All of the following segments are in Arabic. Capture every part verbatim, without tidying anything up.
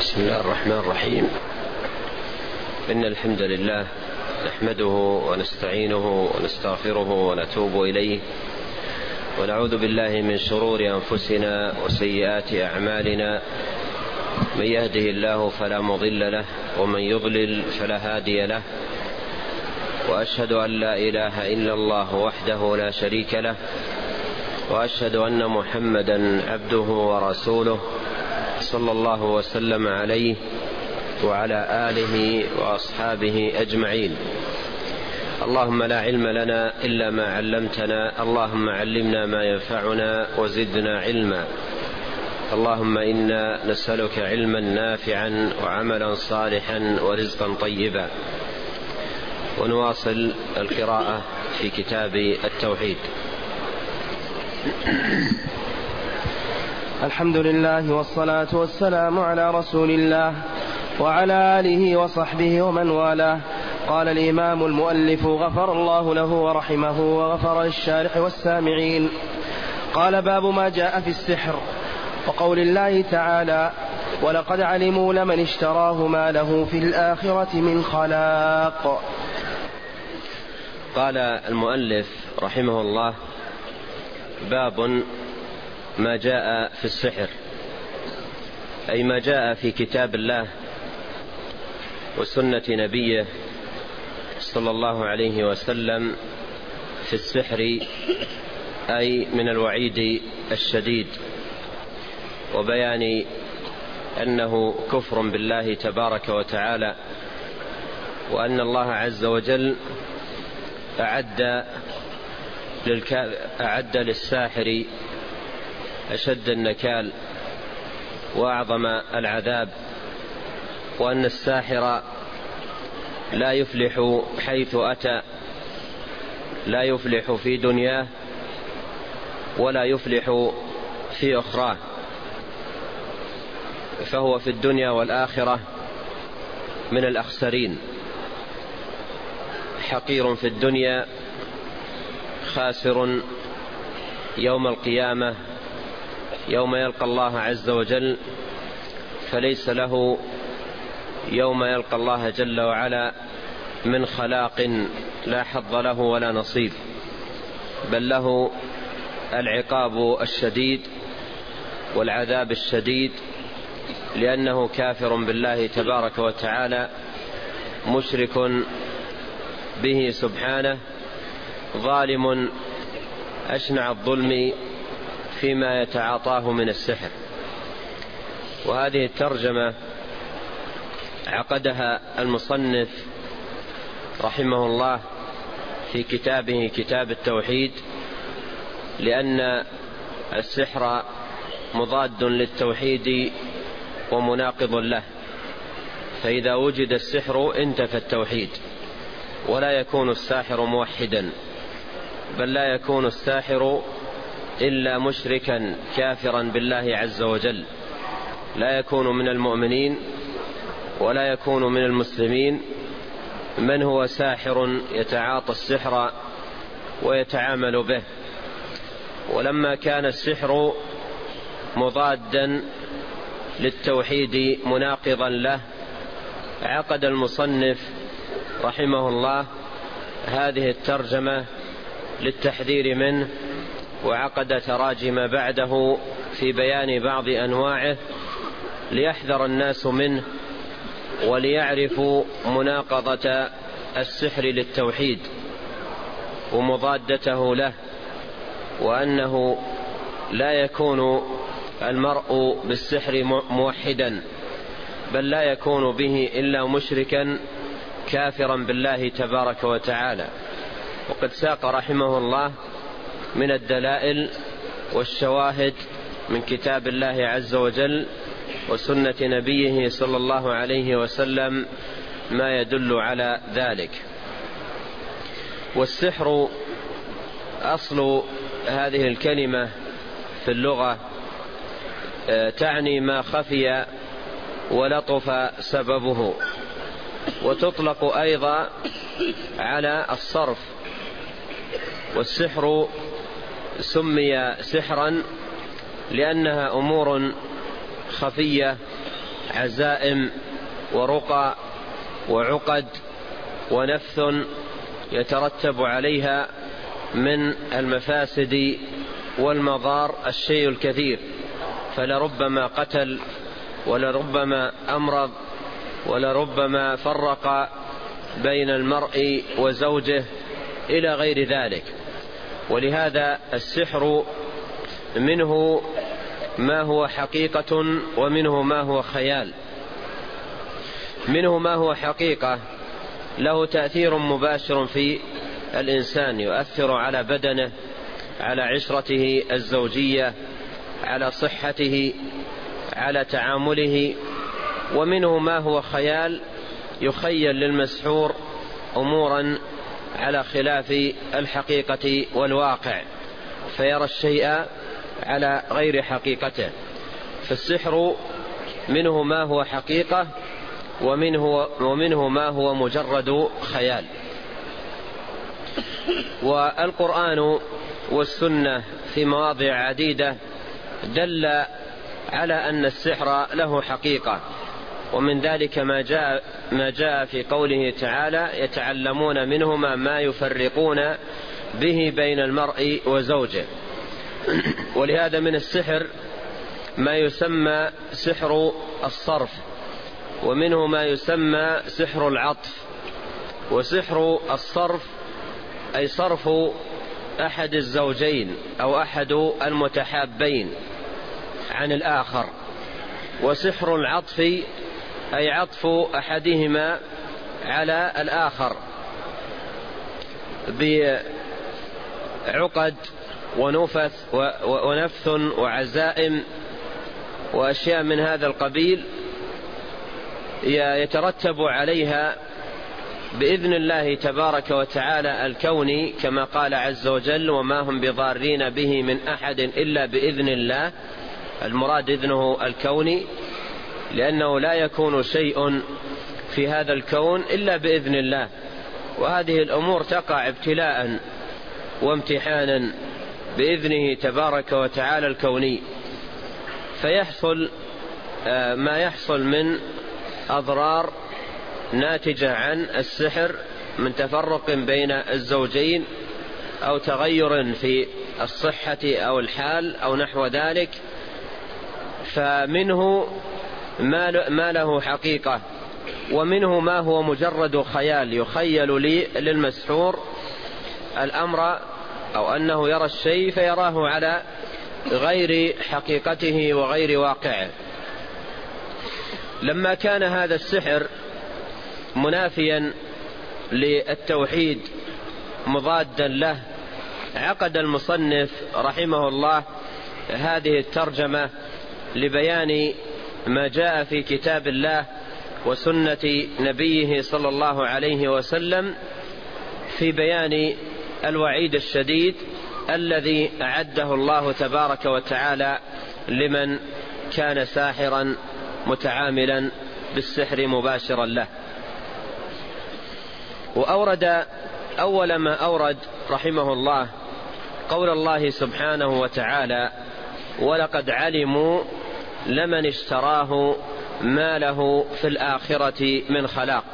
بسم الله الرحمن الرحيم. إن الحمد لله نحمده ونستعينه ونستغفره ونتوب إليه، ونعوذ بالله من شرور أنفسنا وسيئات أعمالنا. من يهده الله فلا مضل له، ومن يضلل فلا هادي له. وأشهد أن لا إله إلا الله وحده لا شريك له، وأشهد أن محمدا عبده ورسوله صلى الله وسلم عليه وعلى آله وأصحابه أجمعين. اللهم لا علم لنا إلا ما علمتنا، اللهم علمنا ما ينفعنا وزدنا علما. اللهم إنا نسألك علما نافعا وعملا صالحا ورزقا طيبا. ونواصل القراءة في كتاب التوحيد. الحمد لله والصلاة والسلام على رسول الله وعلى آله وصحبه ومن والاه. قال الإمام المؤلف غفر الله له ورحمه وغفر للشارح والسامعين. قال: باب ما جاء في السحر، وقول الله تعالى: ولقد علموا لمن اشتراه ما له في الآخرة من خلاق. قال المؤلف رحمه الله: باب ما جاء في السحر، أي ما جاء في كتاب الله وسنة نبيه صلى الله عليه وسلم في السحر، أي من الوعيد الشديد، وبيان أنه كفر بالله تبارك وتعالى، وأن الله عز وجل أعد, للك... أعد للساحر أشد النكال وأعظم العذاب، وأن الساحر لا يفلح حيث أتى، لا يفلح في دنياه ولا يفلح في أخراه، فهو في الدنيا والآخرة من الأخسرين، حقير في الدنيا، خاسر يوم القيامة يوم يلقى الله عز وجل، فليس له يوم يلقى الله جل وعلا من خلاق، لا حظ له ولا نصيب، بل له العقاب الشديد والعذاب الشديد، لأنه كافر بالله تبارك وتعالى، مشرك به سبحانه، ظالم أشنع الظلم فيما يتعاطاه من السحر. وهذه الترجمة عقدها المصنف رحمه الله في كتابه كتاب التوحيد، لأن السحر مضاد للتوحيد ومناقض له، فإذا وجد السحر انتفى التوحيد، ولا يكون الساحر موحدا، بل لا يكون الساحر إلا مشركا كافرا بالله عز وجل، لا يكون من المؤمنين ولا يكون من المسلمين من هو ساحر يتعاطى السحر ويتعامل به. ولما كان السحر مضادا للتوحيد مناقضا له، عقد المصنف رحمه الله هذه الترجمة للتحذير منه، وعقد تراجم بعده في بيان بعض أنواعه ليحذر الناس منه، وليعرفوا مناقضة السحر للتوحيد ومضادته له، وأنه لا يكون المرء بالسحر موحدا، بل لا يكون به إلا مشركا كافرا بالله تبارك وتعالى. وقد ساق رحمه الله من الدلائل والشواهد من كتاب الله عز وجل وسنة نبيه صلى الله عليه وسلم ما يدل على ذلك. والسحر أصل هذه الكلمة في اللغة تعني ما خفي ولطف سببه، وتطلق أيضا على الصرف. والسحر سمي سحرا لأنها أمور خفية عزائم ورقى وعقد ونفث يترتب عليها من المفاسد والمضار الشيء الكثير، فلربما قتل ولربما أمرض ولربما فرق بين المرء وزوجه إلى غير ذلك. ولهذا السحر منه ما هو حقيقة ومنه ما هو خيال. منه ما هو حقيقة له تأثير مباشر في الإنسان، يؤثر على بدنه، على عشرته الزوجية، على صحته، على تعامله. ومنه ما هو خيال، يخيل للمسحور أمورا على خلاف الحقيقة والواقع، فيرى الشيء على غير حقيقته. فالسحر منه ما هو حقيقة ومنه, ومنه ما هو مجرد خيال. والقرآن والسنة في مواضع عديدة دل على أن السحر له حقيقة، ومن ذلك ما جاء, ما جاء في قوله تعالى: يتعلمون منهما ما يفرقون به بين المرء وزوجه. ولهذا من السحر ما يسمى سحر الصرف، ومنه ما يسمى سحر العطف. وسحر الصرف أي صرف أحد الزوجين أو أحد المتحابين عن الآخر. وسحر العطف أي عطف أحدهما على الآخر بعقد ونفث ونفث وعزائم وأشياء من هذا القبيل يترتب عليها بإذن الله تبارك وتعالى الكوني، كما قال عز وجل: وما هم بضارين به من أحد إلا بإذن الله. المراد إذنه الكوني، لأنه لا يكون شيء في هذا الكون إلا بإذن الله، وهذه الأمور تقع ابتلاء وامتحانا بإذنه تبارك وتعالى الكوني. فيحصل ما يحصل من أضرار ناتجة عن السحر من تفرق بين الزوجين أو تغير في الصحة أو الحال أو نحو ذلك، فمنه ما له حقيقة، ومنه ما هو مجرد خيال يخيل لي للمسحور الأمر أو أنه يرى الشيء فيراه على غير حقيقته وغير واقعه. لما كان هذا السحر منافيا للتوحيد مضادا له، عقد المصنف رحمه الله هذه الترجمة لبيان ما جاء في كتاب الله وسنة نبيه صلى الله عليه وسلم في بيان الوعيد الشديد الذي أعده الله تبارك وتعالى لمن كان ساحرا متعاملا بالسحر مباشرا له. وأورد أول ما أورد رحمه الله قول الله سبحانه وتعالى: ولقد علموا لمن اشتراه ما له في الآخرة من خلاق.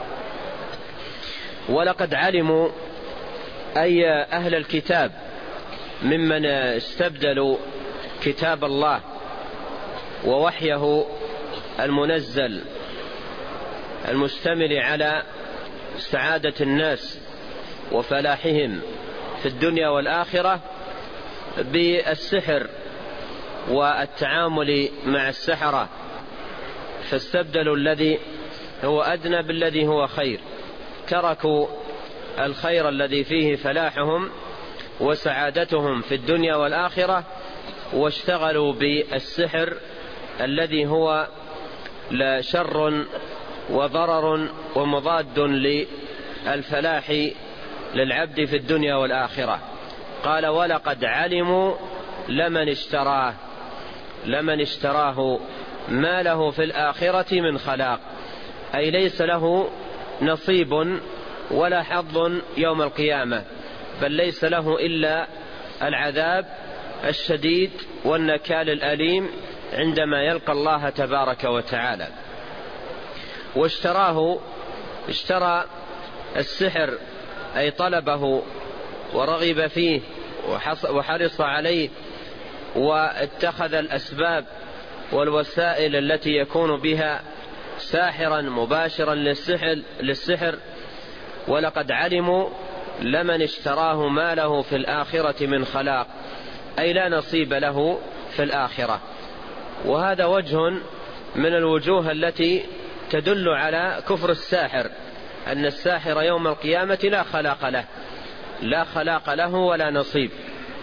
ولقد علموا أي أهل الكتاب ممن استبدلوا كتاب الله ووحيه المنزل المشتمل على سعادة الناس وفلاحهم في الدنيا والآخرة بالسحر والتعامل مع السحرة، فاستبدلوا الذي هو أدنى بالذي هو خير، تركوا الخير الذي فيه فلاحهم وسعادتهم في الدنيا والآخرة، واشتغلوا بالسحر الذي هو لا شر وضرر ومضاد للفلاح للعبد في الدنيا والآخرة. قال: ولقد علموا لمن اشتراه لمن اشتراه ما له في الآخرة من خلاق، أي ليس له نصيب ولا حظ يوم القيامة، بل ليس له إلا العذاب الشديد والنكال الأليم عندما يلقى الله تبارك وتعالى. واشتراه اشترى السحر أي طلبه ورغب فيه وحرص عليه، واتخذ الأسباب والوسائل التي يكون بها ساحرا مباشرا للسحر, للسحر ولقد علموا لمن اشتراه ما له في الآخرة من خلاق، أي لا نصيب له في الآخرة. وهذا وجه من الوجوه التي تدل على كفر الساحر، أن الساحر يوم القيامة لا خلاق له لا خلاق له ولا نصيب.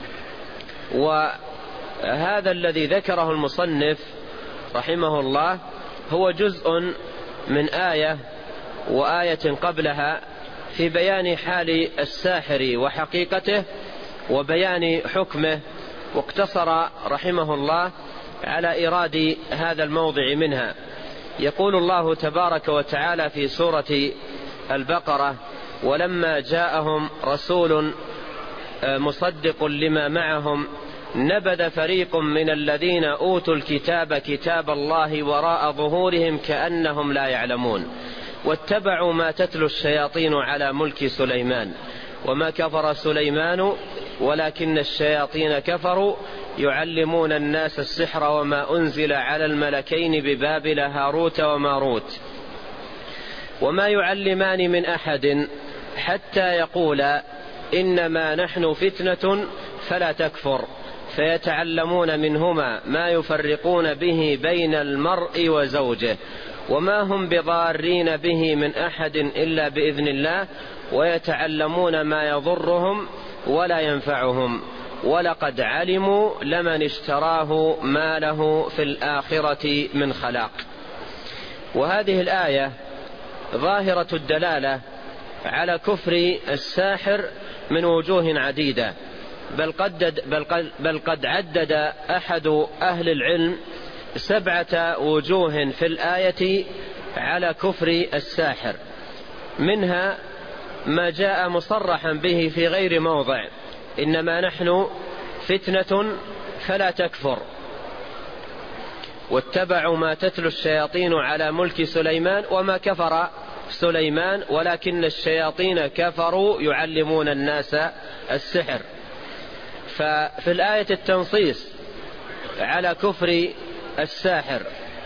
وهذا الذي ذكره المصنف رحمه الله هو جزء من آية وآية قبلها في بيان حال الساحر وحقيقته وبيان حكمه، واقتصر رحمه الله على إيراد هذا الموضع منها. يقول الله تبارك وتعالى في سورة البقرة: ولما جاءهم رسول مصدق لما معهم نبذ فريق من الذين أوتوا الكتاب كتاب الله وراء ظهورهم كأنهم لا يعلمون واتبعوا ما تتلو الشياطين على ملك سليمان وما كفر سليمان ولكن الشياطين كفروا يعلمون الناس السحر وما أنزل على الملكين ببابل هاروت وماروت وما يعلمان من أحد حتى يقولا إنما نحن فتنة فلا تكفر فيتعلمون منهما ما يفرقون به بين المرء وزوجه وما هم بضارين به من أحد إلا بإذن الله ويتعلمون ما يضرهم ولا ينفعهم ولقد علموا لمن اشتراه ما له في الآخرة من خلاق. وهذه الآية ظاهرة الدلالة على كفر الساحر من وجوه عديدة، بل قد, بل قد, بل قد عدد أحد أهل العلم سبعة وجوه في الآية على كفر الساحر، منها ما جاء مصرحا به في غير موضع: إنما نحن فتنة فلا تكفر، واتبعوا ما تتلو الشياطين على ملك سليمان وما كفر سليمان ولكن الشياطين كفروا يعلمون الناس السحر. ففي الآية التنصيص على كفر الساحر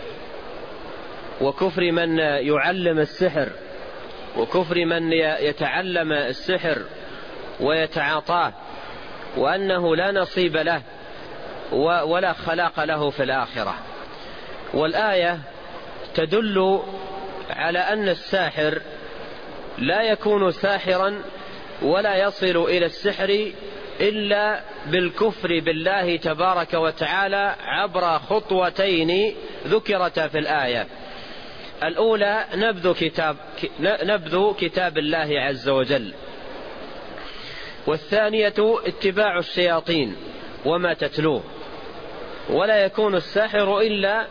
وكفر من يعلم السحر وكفر من يتعلم السحر ويتعاطاه، وأنه لا نصيب له ولا خلاق له في الآخرة. والآية تدل على أن الساحر لا يكون ساحرا ولا يصل إلى السحر إلا بالكفر بالله تبارك وتعالى عبر خطوتين ذكرتا في الآية. الأولى نبذ كتاب, نبذ كتاب الله عز وجل، والثانية اتباع الشياطين وما تتلوه، ولا يكون الساحر إلا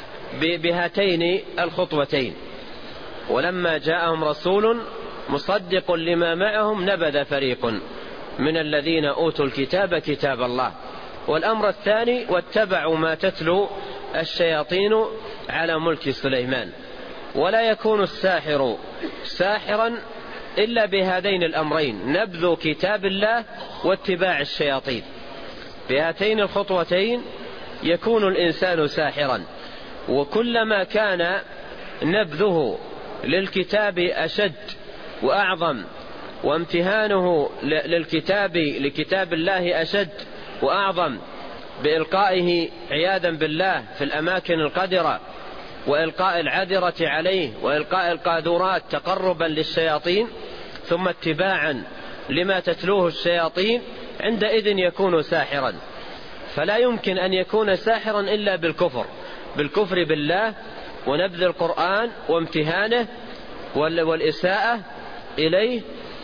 بهاتين الخطوتين. ولما جاءهم رسول مصدق لما معهم نبذ فريق من الذين أوتوا الكتاب كتاب الله. والأمر الثاني: واتبعوا ما تتلو الشياطين على ملك سليمان. ولا يكون الساحر ساحرا إلا بهذين الأمرين: نبذ كتاب الله واتباع الشياطين. بهاتين الخطوتين يكون الإنسان ساحرا. وكلما كان نبذه للكتاب أشد وأعظم، وامتهانه للكتاب لكتاب الله أشد وأعظم، بإلقائه عياذا بالله في الأماكن القذرة وإلقاء العذرة عليه وإلقاء القاذورات تقربا للشياطين، ثم اتباعا لما تتلوه الشياطين، عندئذ يكون ساحرا. فلا يمكن أن يكون ساحرا إلا بالكفر بالكفر بالله ونبذ القرآن وامتهانه والإساءة إليه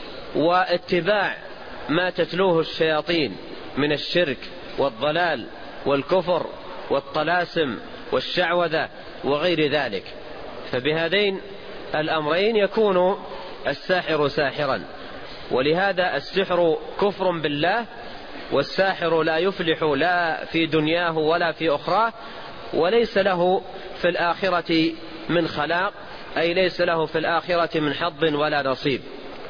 واتباع ما تتلوه الشياطين من الشرك والضلال والكفر والطلاسم والشعوذة وغير ذلك. فبهذين الأمرين يكون الساحر ساحرا. ولهذا السحر كفر بالله، والساحر لا يفلح لا في دنياه ولا في أخراه وليس له في الآخرة من خلاق، أي ليس له في الآخرة من حظ ولا نصيب.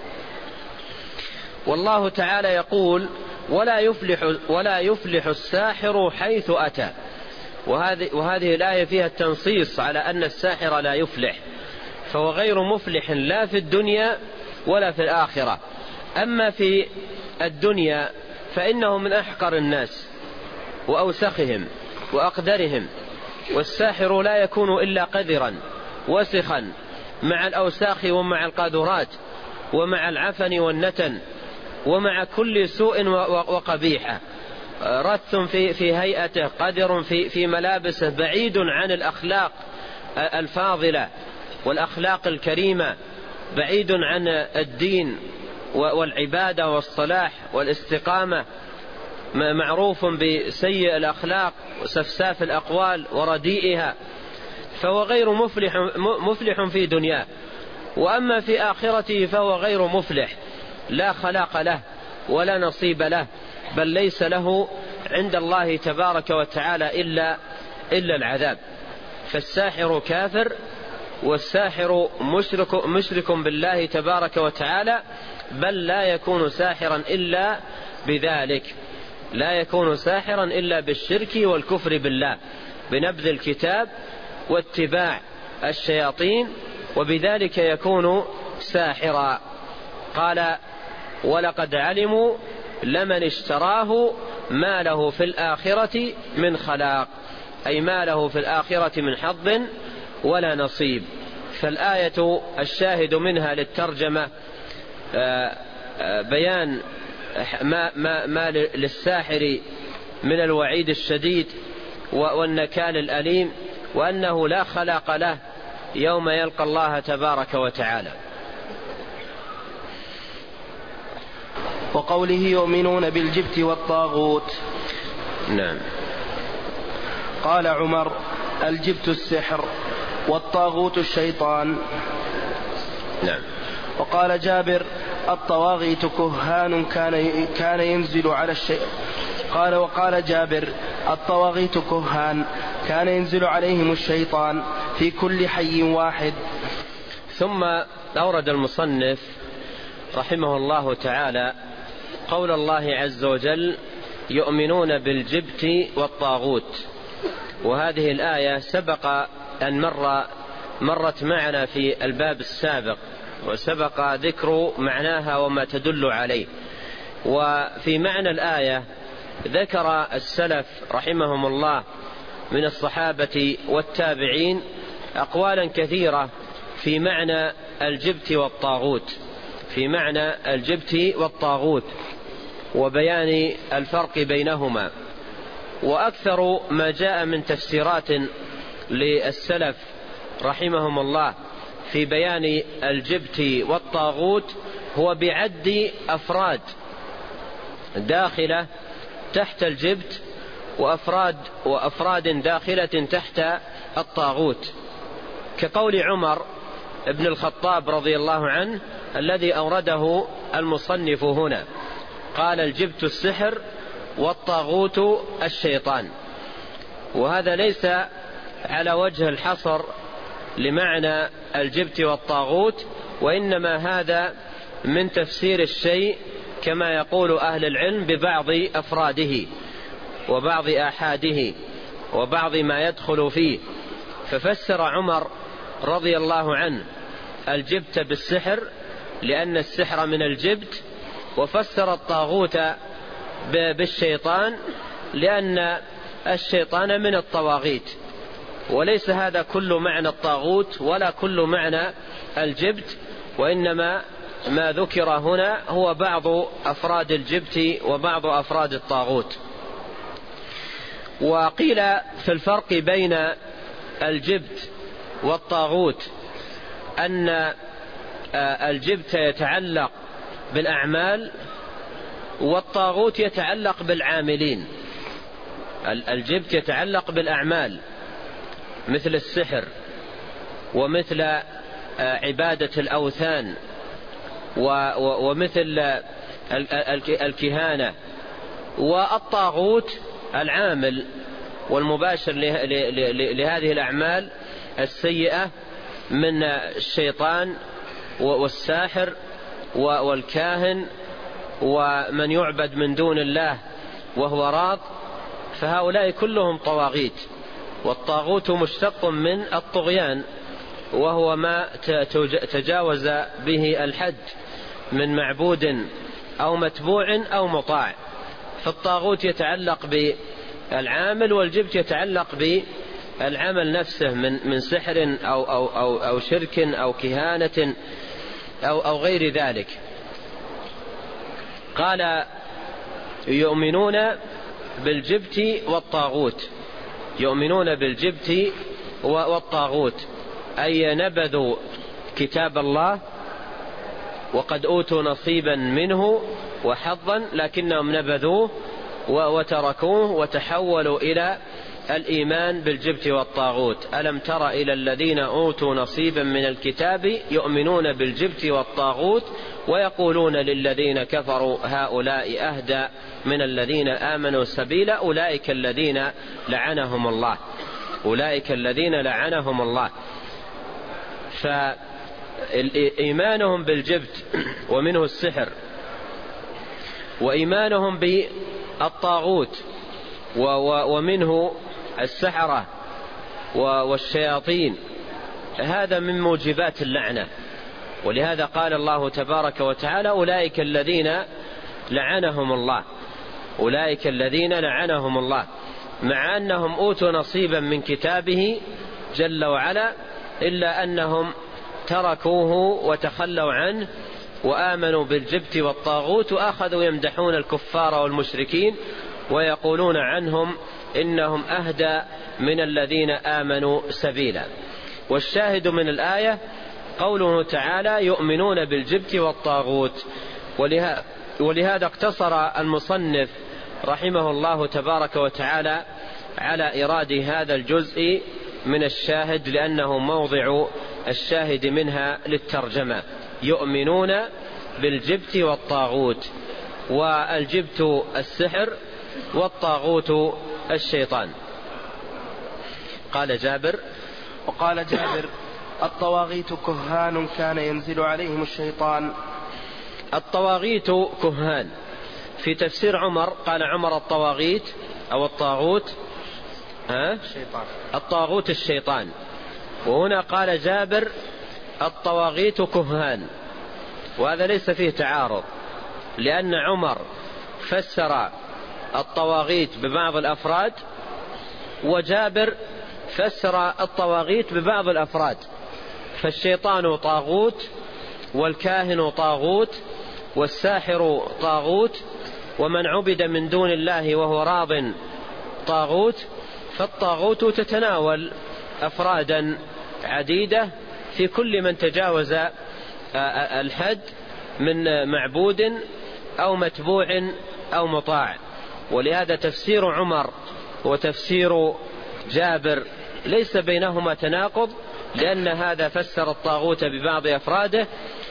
والله تعالى يقول: ولا يفلح, ولا يفلح الساحر حيث أتى. وهذه, وهذه الآية فيها التنصيص على أن الساحر لا يفلح، فهو غير مفلح لا في الدنيا ولا في الآخرة. أما في الدنيا فإنه من أحقر الناس وأوسخهم وأقدرهم، والساحر لا يكون إلا قذرا وسخا مع الأوساخ ومع القاذورات ومع العفن والنتن ومع كل سوء وقبيحة، رث في, في هيئته، قدر في, في ملابسه، بعيد عن الأخلاق الفاضلة والأخلاق الكريمة، بعيد عن الدين والعبادة والصلاح والاستقامة، معروف بسيء الأخلاق وسفساف الأقوال ورديئها، فهو غير مفلح, مفلح في دنياه. وأما في آخرته فهو غير مفلح، لا خلاق له ولا نصيب له، بل ليس له عند الله تبارك وتعالى إلا, إلا العذاب. فالساحر كافر، والساحر مشرك, مشرك بالله تبارك وتعالى، بل لا يكون ساحرا إلا بذلك، لا يكون ساحرا إلا بالشرك والكفر بالله، بنبذ الكتاب واتباع الشياطين، وبذلك يكون ساحرا. قال: ولقد علموا لمن اشتراه ما له في الآخرة من خلاق، أي ما له في الآخرة من حظ ولا نصيب. فالآية الشاهد منها للترجمة بيان ما, ما, ما للساحر من الوعيد الشديد والنكال الأليم، وأنه لا خلاق له يوم يلقى الله تبارك وتعالى. وقوله: يؤمنون بالجبت والطاغوت. نعم. قال عمر: الجبت السحر والطاغوت الشيطان. نعم. وقال جابر: الطواغيت كهان كان كان ينزل على الشيء. قال وقال جابر: الطواغيت كهان كان ينزل عليهم الشيطان في كل حي واحد. ثم أورد المصنف رحمه الله تعالى قول الله عز وجل: يؤمنون بالجبت والطاغوت. وهذه الآية سبق أن مر مرت معنا في الباب السابق، وسبق ذكر معناها وما تدل عليه. وفي معنى الآية ذكر السلف رحمهم الله من الصحابة والتابعين أقوالا كثيرة في معنى الجبت والطاغوت، في معنى الجبت والطاغوت وبيان الفرق بينهما. وأكثر ما جاء من تفسيرات للسلف رحمهم الله في بيان الجبت والطاغوت هو بعد أفراد داخلة تحت الجبت وأفراد, وأفراد داخلة تحت الطاغوت، كقول عمر ابن الخطاب رضي الله عنه الذي أورده المصنف هنا، قال: الجبت السحر والطاغوت الشيطان. وهذا ليس على وجه الحصر لمعنى الجبت والطاغوت، وإنما هذا من تفسير الشيء كما يقول أهل العلم ببعض أفراده وبعض آحاده وبعض ما يدخل فيه. ففسر عمر رضي الله عنه الجبت بالسحر لأن السحر من الجبت، وفسر الطاغوت بالشيطان لأن الشيطان من الطواغيت. وليس هذا كل معنى الطاغوت ولا كل معنى الجبت، وإنما ما ذكر هنا هو بعض أفراد الجبت وبعض أفراد الطاغوت. وقيل في الفرق بين الجبت والطاغوت أن الجبت يتعلق بالأعمال والطاغوت يتعلق بالعاملين. الجبت يتعلق بالأعمال مثل السحر ومثل عبادة الأوثان ومثل الكهانة، والطاغوت العامل والمباشر لهذه الأعمال السيئة من الشيطان والساحر والكاهن ومن يعبد من دون الله وهو راض، فهؤلاء كلهم طواغيت. والطاغوت مشتق من الطغيان، وهو ما تجاوز به الحد من معبود أو متبوع أو مطاع. فالطاغوت يتعلق بالعامل، والجبت يتعلق بالعمل نفسه من من سحر أو أو أو أو شرك أو كهانة أو أو غير ذلك. قال: يؤمنون بالجبت والطاغوت. يؤمنون بالجبت والطاغوت أي نبذوا كتاب الله وقد أوتوا نصيبا منه وحظا، لكنهم نبذوه وتركوه وتحولوا إلى الإيمان بالجبت والطاغوت. ألم تر إلى الذين أوتوا نصيبا من الكتاب يؤمنون بالجبت والطاغوت ويقولون للذين كفروا هؤلاء أهدى من الذين آمنوا سبيلا أولئك الذين لعنهم الله. أولئك الذين لعنهم الله. فإيمانهم بالجبت ومنه السحر، وإيمانهم بالطاغوت ومنه السحرة والشياطين، هذا من موجبات اللعنة. ولهذا قال الله تبارك وتعالى: أولئك الذين لعنهم الله. أولئك الذين لعنهم الله، مع أنهم أوتوا نصيبا من كتابه جل وعلا، إلا أنهم تركوه وتخلوا عنه وآمنوا بالجبت والطاغوت، وأخذوا يمدحون الكفار والمشركين ويقولون عنهم إنهم أهدى من الذين آمنوا سبيلا. والشاهد من الآية قوله تعالى: يؤمنون بالجبت والطاغوت. ولهذا اقتصر المصنف رحمه الله تبارك وتعالى على إيراد هذا الجزء من الشاهد، لأنه موضع الشاهد منها للترجمة. يؤمنون بالجبت والطاغوت، والجبت السحر والطاغوت الشيطان. قال جابر: وقال جابر: الطواغيت كهان كان ينزل عليهم الشيطان. الطواغيت كهان. في تفسير عمر قال عمر: الطواغيت أو الطاغوت ها؟ الشيطان. الطاغوت الشيطان. وهنا قال جابر: الطواغيت كهان. وهذا ليس فيه تعارض، لأن عمر فسر الطواغيت ببعض الأفراد، وجابر فسر الطواغيت ببعض الأفراد. فالشيطان طاغوت، والكاهن طاغوت، والساحر طاغوت، ومن عبد من دون الله وهو راض طاغوت. فالطاغوت تتناول أفرادا عديدة في كل من تجاوز الحد من معبود أو متبوع أو مطاع. ولهذا تفسير عمر وتفسير جابر ليس بينهما تناقض، لأن هذا فسر الطاغوت ببعض أفراده،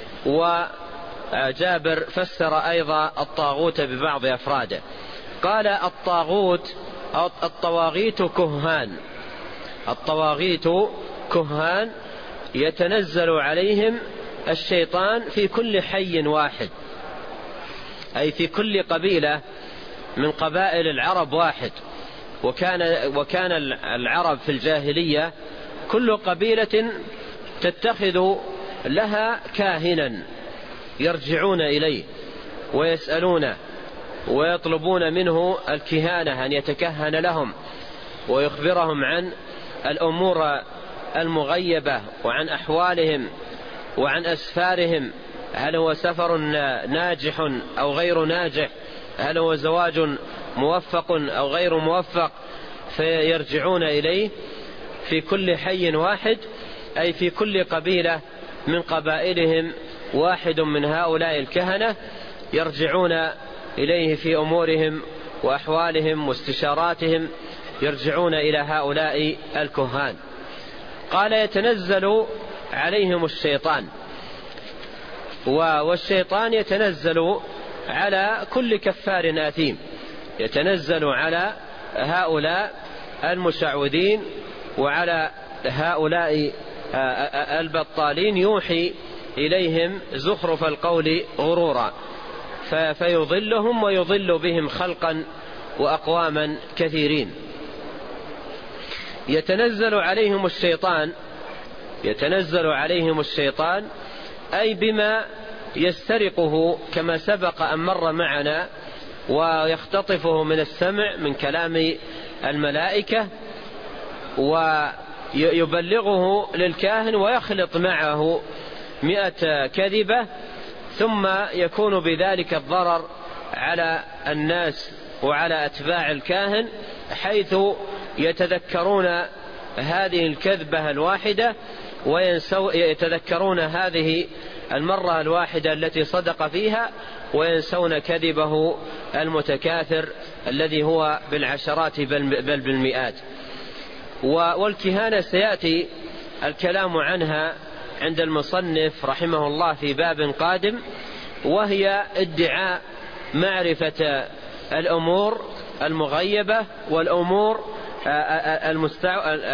وجابر فسر أيضا الطاغوت ببعض أفراده. قال: الطاغوت أو الطواغيت كهان. الطواغيت كهان يتنزل عليهم الشيطان في كل حي واحد، أي في كل قبيلة من قبائل العرب واحد. وكان, وكان العرب في الجاهلية كل قبيلة تتخذ لها كاهنا يرجعون إليه ويسألونه ويطلبون منه الكهانة، أن يتكهن لهم ويخبرهم عن الأمور المغيبة وعن أحوالهم وعن أسفارهم، هل هو سفر ناجح أو غير ناجح، هل هو زواج موفق أو غير موفق، فيرجعون إليه في كل حي واحد، أي في كل قبيلة من قبائلهم واحد من هؤلاء الكهنة يرجعون إليه في أمورهم وأحوالهم واستشاراتهم، يرجعون إلى هؤلاء الكهان. قال: يتنزل عليهم الشيطان. والشيطان يتنزل على كل كفار آثيم، يتنزل على هؤلاء المشعوذين وعلى هؤلاء البطالين يوحي إليهم زخرف القول غرورا فيضلهم ويضل بهم خلقا وأقواما كثيرين. يتنزل عليهم الشيطان يتنزل عليهم الشيطان أي بما يسترقه كما سبق أن مر معنا، ويختطفه من السمع من كلام الملائكة ويبلغه للكاهن ويخلط معه مئة كذبة، ثم يكون بذلك الضرر على الناس وعلى أتباع الكاهن، حيث يتذكرون هذه الكذبة الواحدة ويتذكرون هذه المرة الواحدة التي صدق فيها، وينسون كذبه المتكاثر الذي هو بالعشرات بل بالمئات. والكهانة سيأتي الكلام عنها عند المصنف رحمه الله في باب قادم، وهي ادعاء معرفة الأمور المغيبة والأمور المستع...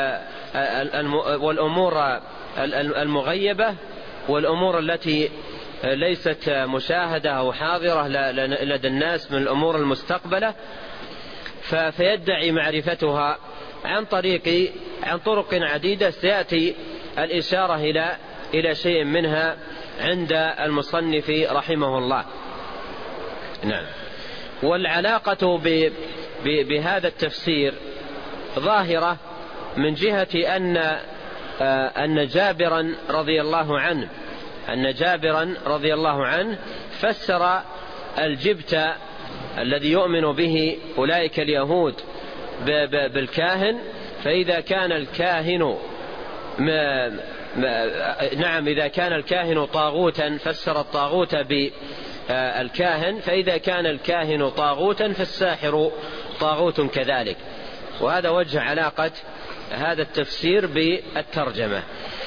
والأمور المغيبة والأمور التي ليست مشاهدة أو حاضرة لدى الناس من الأمور المستقبلة، فيدعي معرفتها عن طريق عن طرق عديدة سيأتي الإشارة إلى إلى شيء منها عند المصنف رحمه الله. نعم. والعلاقة ب... ب... بهذا التفسير ظاهرة من جهة أن أن جابرا رضي الله عنه أن جابرا رضي الله عنه فسر الجبت الذي يؤمن به أولئك اليهود بالكاهن، فإذا كان الكاهن ما نعم إذا كان الكاهن طاغوتا فسر الطاغوت بالكاهن، فإذا كان الكاهن طاغوتا فالساحر طاغوت كذلك. وهذا وجه علاقة هذا التفسير بالترجمة.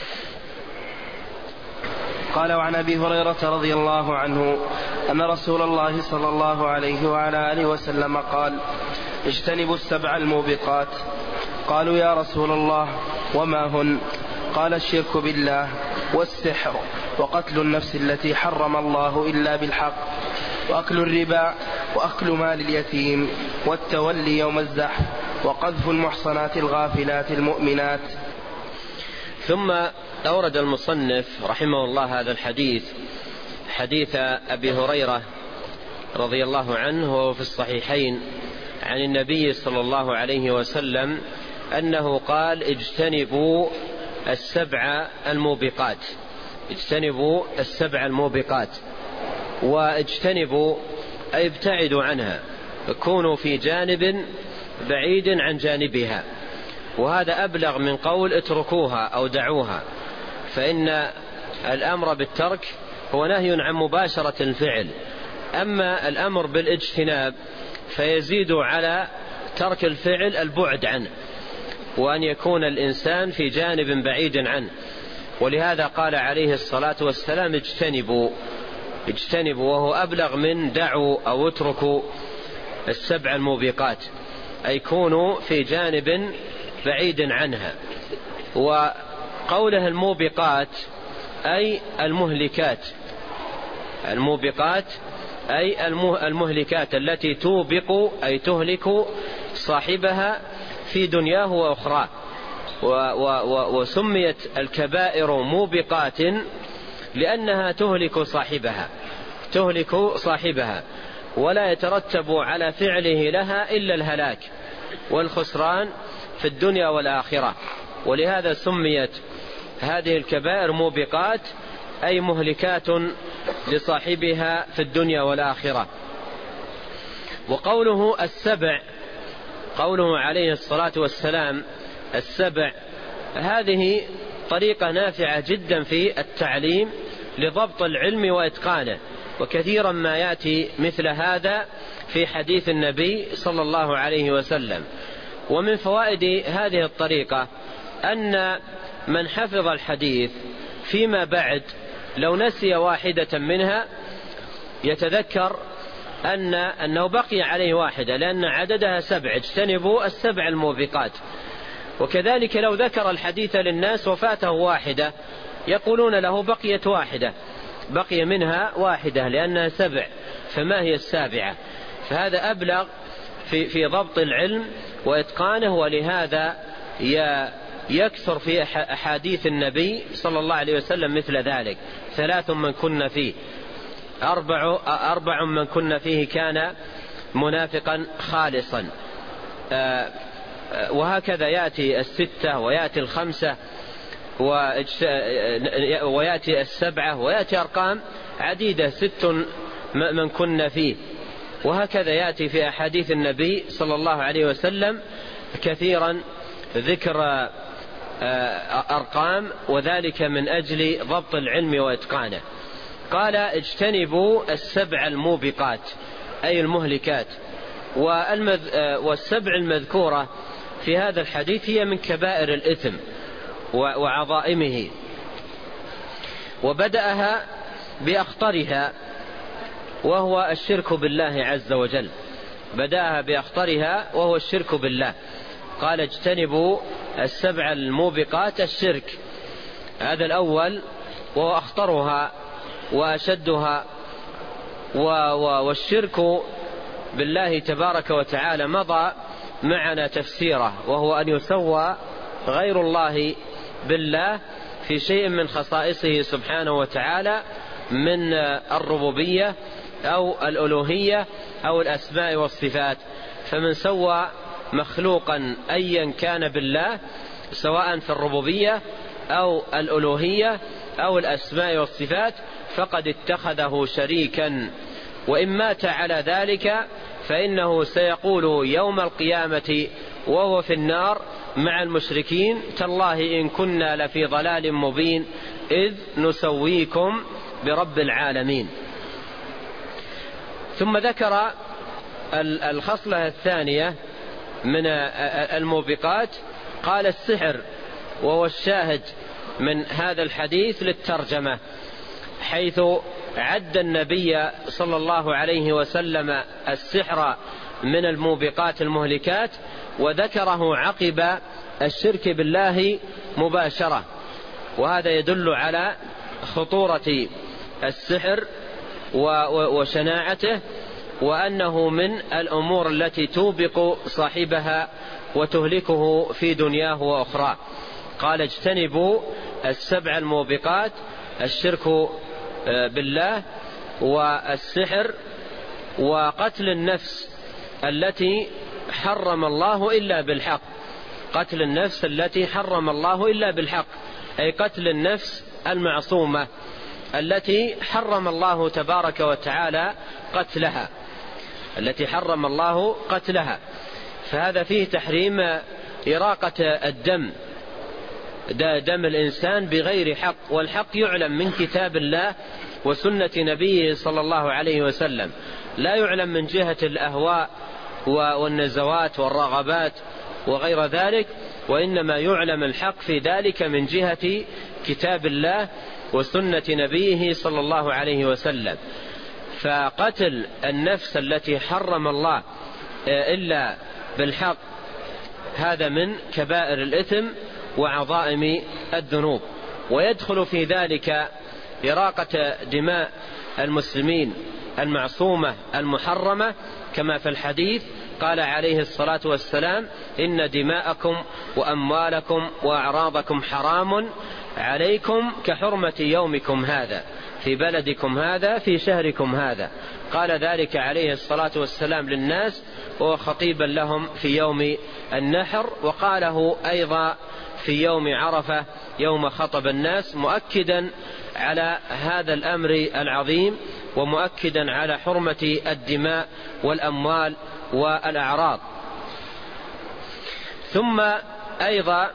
قال: وعن أبي هريرة رضي الله عنه أن رسول الله صلى الله عليه وعلى آله وسلم قال: اجتنبوا السبع الموبقات. قالوا: يا رسول الله وما هن؟ قال: الشرك بالله، والسحر، وقتل النفس التي حرم الله إلا بالحق، وأكل الربا، وأكل مال اليتيم، والتولي يوم الزحف، وقذف المحصنات الغافلات المؤمنات. ثم أورد المصنف رحمه الله هذا الحديث، حديث أبي هريرة رضي الله عنه وهو في الصحيحين عن النبي صلى الله عليه وسلم أنه قال: اجتنبوا السبع الموبقات. اجتنبوا السبع الموبقات. واجتنبوا أي ابتعدوا عنها، كونوا في جانب بعيد عن جانبها، وهذا أبلغ من قول اتركوها أو دعوها، فإن الأمر بالترك هو نهي عن مباشرة الفعل، أما الأمر بالاجتناب فيزيد على ترك الفعل البعد عنه، وأن يكون الإنسان في جانب بعيد عنه. ولهذا قال عليه الصلاة والسلام: اجتنبوا اجتنبوا وهو أبلغ من دعوا أو اتركوا السبع الموبقات، أي كونوا في جانب بعيد عنها. وقوله الموبقات أي المهلكات، الموبقات أي المهلكات التي توبق أي تهلك صاحبها في دنياه وأخراه. وسميت الكبائر موبقات لأنها تهلك صاحبها تهلك صاحبها ولا يترتب على فعله لها إلا الهلاك والخسران في الدنيا والآخرة. ولهذا سميت هذه الكبائر موبقات أي مهلكات لصاحبها في الدنيا والآخرة. وقوله السبع، قوله عليه الصلاة والسلام السبع، هذه طريقة نافعة جدا في التعليم لضبط العلم وإتقانه، وكثيرا ما يأتي مثل هذا في حديث النبي صلى الله عليه وسلم. ومن فوائد هذه الطريقة أن من حفظ الحديث فيما بعد لو نسي واحدة منها يتذكر أن أنه بقي عليه واحدة، لأن عددها سبع، اجتنبوا السبع الموبقات. وكذلك لو ذكر الحديث للناس وفاته واحدة يقولون له بقيت واحدة، بقي منها واحدة لأنها سبع، فما هي السابعة؟ فهذا أبلغ في, في ضبط العلم وإتقانه. ولهذا يكثر في أحاديث النبي صلى الله عليه وسلم مثل ذلك: ثلاث من كن فيه، أربع, أربع من كن فيه كان منافقا خالصا. وهكذا يأتي الستة ويأتي الخمسة ويأتي السبعة ويأتي أرقام عديدة، ست من كن فيه. وهكذا يأتي في أحاديث النبي صلى الله عليه وسلم كثيرا ذكر أرقام، وذلك من أجل ضبط العلم وإتقانه. قال: اجتنبوا السبع الموبقات، أي المهلكات. والسبع المذكورة في هذا الحديث هي من كبائر الإثم وعظائمه، وبدأها بأخطرها وهو الشرك بالله عز وجل، بدأها بأخطرها وهو الشرك بالله. قال: اجتنبوا السبع الموبقات، الشرك هذا الأول وهو أخطرها وأشدها. والشرك بالله تبارك وتعالى مضى معنا تفسيره، وهو أن يسوى غير الله بالله في شيء من خصائصه سبحانه وتعالى من الربوبية أو الألوهية أو الأسماء والصفات. فمن سوى مخلوقا أيا كان بالله، سواء في الربوبية أو الألوهية أو الأسماء والصفات، فقد اتخذه شريكا. وإن مات على ذلك فإنه سيقول يوم القيامة وهو في النار مع المشركين: تالله إن كنا لفي ضلال مبين إذ نسويكم برب العالمين. ثم ذكر الخصلة الثانية من الموبقات، قال: السحر، وهو الشاهد من هذا الحديث للترجمة، حيث عد النبي صلى الله عليه وسلم السحر من الموبقات المهلكات، وذكره عقب الشرك بالله مباشرة. وهذا يدل على خطورة السحر وشناعته، وأنه من الأمور التي توبق صاحبها وتهلكه في دنياه وأخرى. قال: اجتنبوا السبع الموبقات، الشرك بالله والسحر وقتل النفس التي حرم الله إلا بالحق. قتل النفس التي حرم الله إلا بالحق، أي قتل النفس المعصومة التي حرم الله تبارك وتعالى قتلها، التي حرم الله قتلها. فهذا فيه تحريم إراقة الدم، دم الإنسان بغير حق، والحق يعلم من كتاب الله وسنة نبيه صلى الله عليه وسلم، لا يعلم من جهة الأهواء والنزوات والرغبات وغير ذلك، وإنما يعلم الحق في ذلك من جهة كتاب الله وسنة نبيه صلى الله عليه وسلم. فقتل النفس التي حرم الله إلا بالحق هذا من كبائر الإثم وعظائم الذنوب. ويدخل في ذلك إراقة دماء المسلمين المعصومة المحرمة، كما في الحديث قال عليه الصلاة والسلام: إن دماءكم وأموالكم وأعراضكم حرام عليكم كحرمة يومكم هذا في بلدكم هذا في شهركم هذا. قال ذلك عليه الصلاة والسلام للناس وهو خطيبا لهم في يوم النحر، وقاله أيضا في يوم عرفة يوم خطب الناس، مؤكدا على هذا الأمر العظيم ومؤكدا على حرمة الدماء والأموال والأعراض. ثم أيضا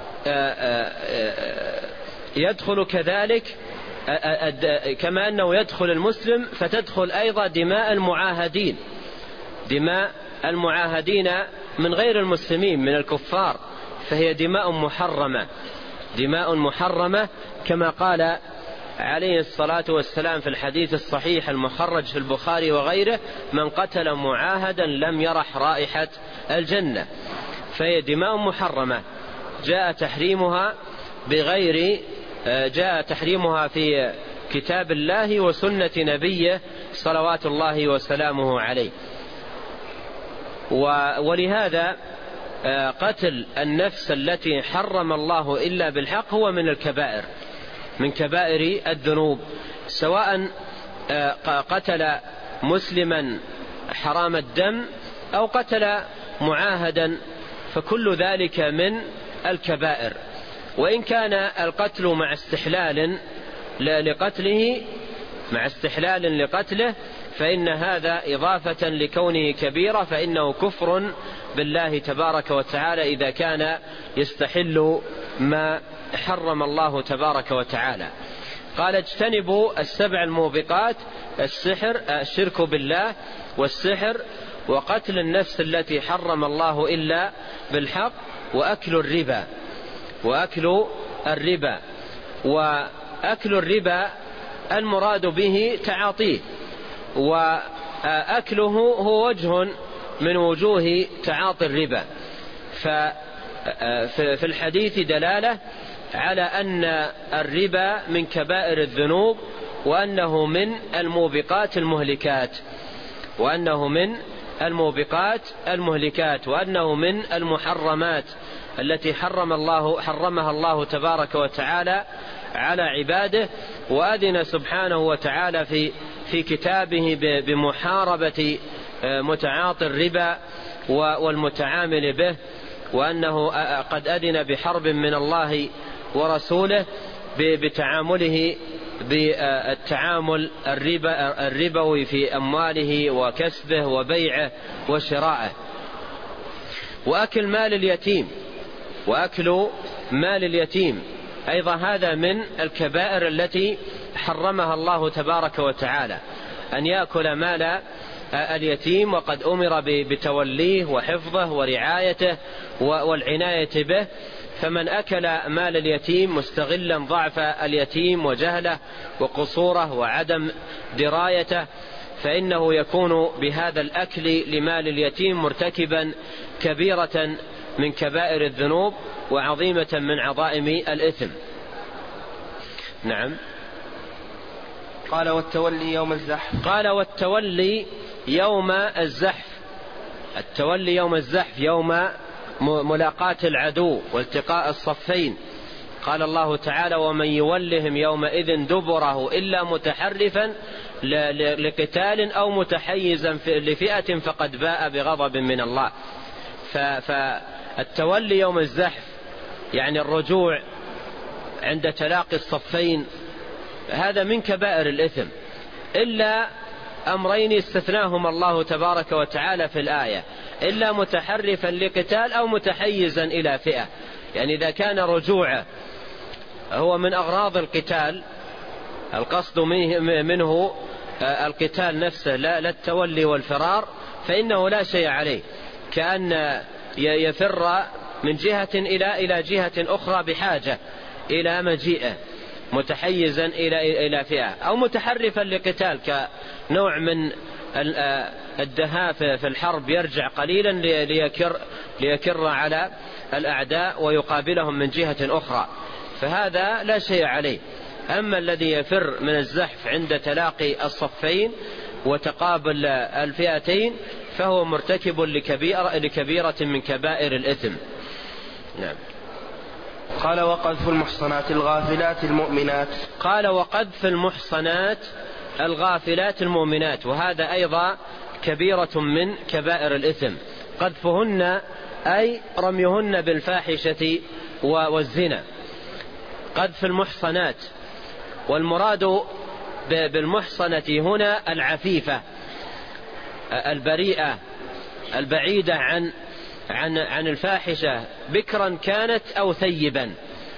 يدخل كذلك كما أنه يدخل المسلم فتدخل أيضا دماء المعاهدين، دماء المعاهدين من غير المسلمين من الكفار، فهي دماء محرمة، دماء محرمة كما قال عليه الصلاة والسلام في الحديث الصحيح المخرج في البخاري وغيره: من قتل معاهدا لم يرح رائحة الجنة. فهي دماء محرمة جاء تحريمها بغير جاء تحريمها في كتاب الله وسنة نبيه صلوات الله وسلامه عليه. ولهذا قتل النفس التي حرم الله إلا بالحق هو من الكبائر، من كبائر الذنوب، سواء قتل مسلما حرام الدم أو قتل معاهدا، فكل ذلك من الكبائر. وإن كان القتل مع استحلال لقتله مع استحلال لقتله فإن هذا إضافة لكونه كبيرة، فإنه كفر بالله تبارك وتعالى إذا كان يستحل ما حرم الله تبارك وتعالى. قال: اجتنبوا السبع الموبقات: السحر، الشرك بالله والسحر، وقتل النفس التي حرم الله إلا بالحق، وأكل الربا. وأكل الربا وأكل الربا المراد به تعاطيه، وأكله هو وجه من وجوه تعاطي الربا. ففي الحديث دلالة على أن الربا من كبائر الذنوب، وأنه من الموبقات المهلكات وأنه من الموبقات المهلكات وأنه من المحرمات التي حرم الله حرمها الله تبارك وتعالى على عباده. وأذن سبحانه وتعالى في في كتابه بمحاربة متعاطي الربا والمتعامل به، وأنه قد أذن بحرب من الله ورسوله بتعامله بالتعامل الربا الربوي في أمواله وكسبه وبيعه وشرائه. وأكل مال اليتيم وأكل مال اليتيم أيضا هذا من الكبائر التي حرمها الله تبارك وتعالى، أن يأكل مال اليتيم، وقد أمر بتوليه وحفظه ورعايته والعناية به. فمن أكل مال اليتيم مستغلا ضعف اليتيم وجهله وقصوره وعدم درايته، فإنه يكون بهذا الأكل لمال اليتيم مرتكبا كبيرة من كبائر الذنوب وعظيمة من عظائم الإثم. نعم. قال: والتولي يوم الزحف. قال: والتولي يوم الزحف. التولي يوم الزحف يوم ملاقاة العدو والتقاء الصفين. قال الله تعالى: ومن يولهم يومئذ دبره إلا متحرفا لقتال أو متحيزا لفئة فقد باء بغضب من الله. فالتولي يوم الزحف يعني الرجوع عند تلاقي الصفين، هذا من كبائر الإثم، إلا أمرين استثناهما الله تبارك وتعالى في الآية: إلا متحرفا لقتال أو متحيزا إلى فئة. يعني إذا كان رجوعه هو من أغراض القتال، القصد منه القتال نفسه لا التولي والفرار، فإنه لا شيء عليه، كأن يفر من جهة إلى إلى جهة أخرى بحاجة إلى مجيئه، متحيزا إلى إلى فئة، أو متحرفا لقتال كنوع من الدهاء في الحرب، يرجع قليلا ليكر ليكر على الأعداء ويقابلهم من جهة أخرى، فهذا لا شيء عليه. أما الذي يفر من الزحف عند تلاقي الصفين وتقابل الفئتين فهو مرتكب لكبيرة, لكبيرة من كبائر الإثم. نعم. قال: وقذف المحصنات الغافلات المؤمنات. قال: وقذف المحصنات الغافلات المؤمنات، وهذا أيضا كبيرة من كبائر الإثم. قذفهن أي رميهن بالفاحشة والزنا. قذف المحصنات، والمراد بالمحصنة هنا العفيفة البريئة البعيدة عن عن عن الفاحشة، بكرا كانت أو ثيبا.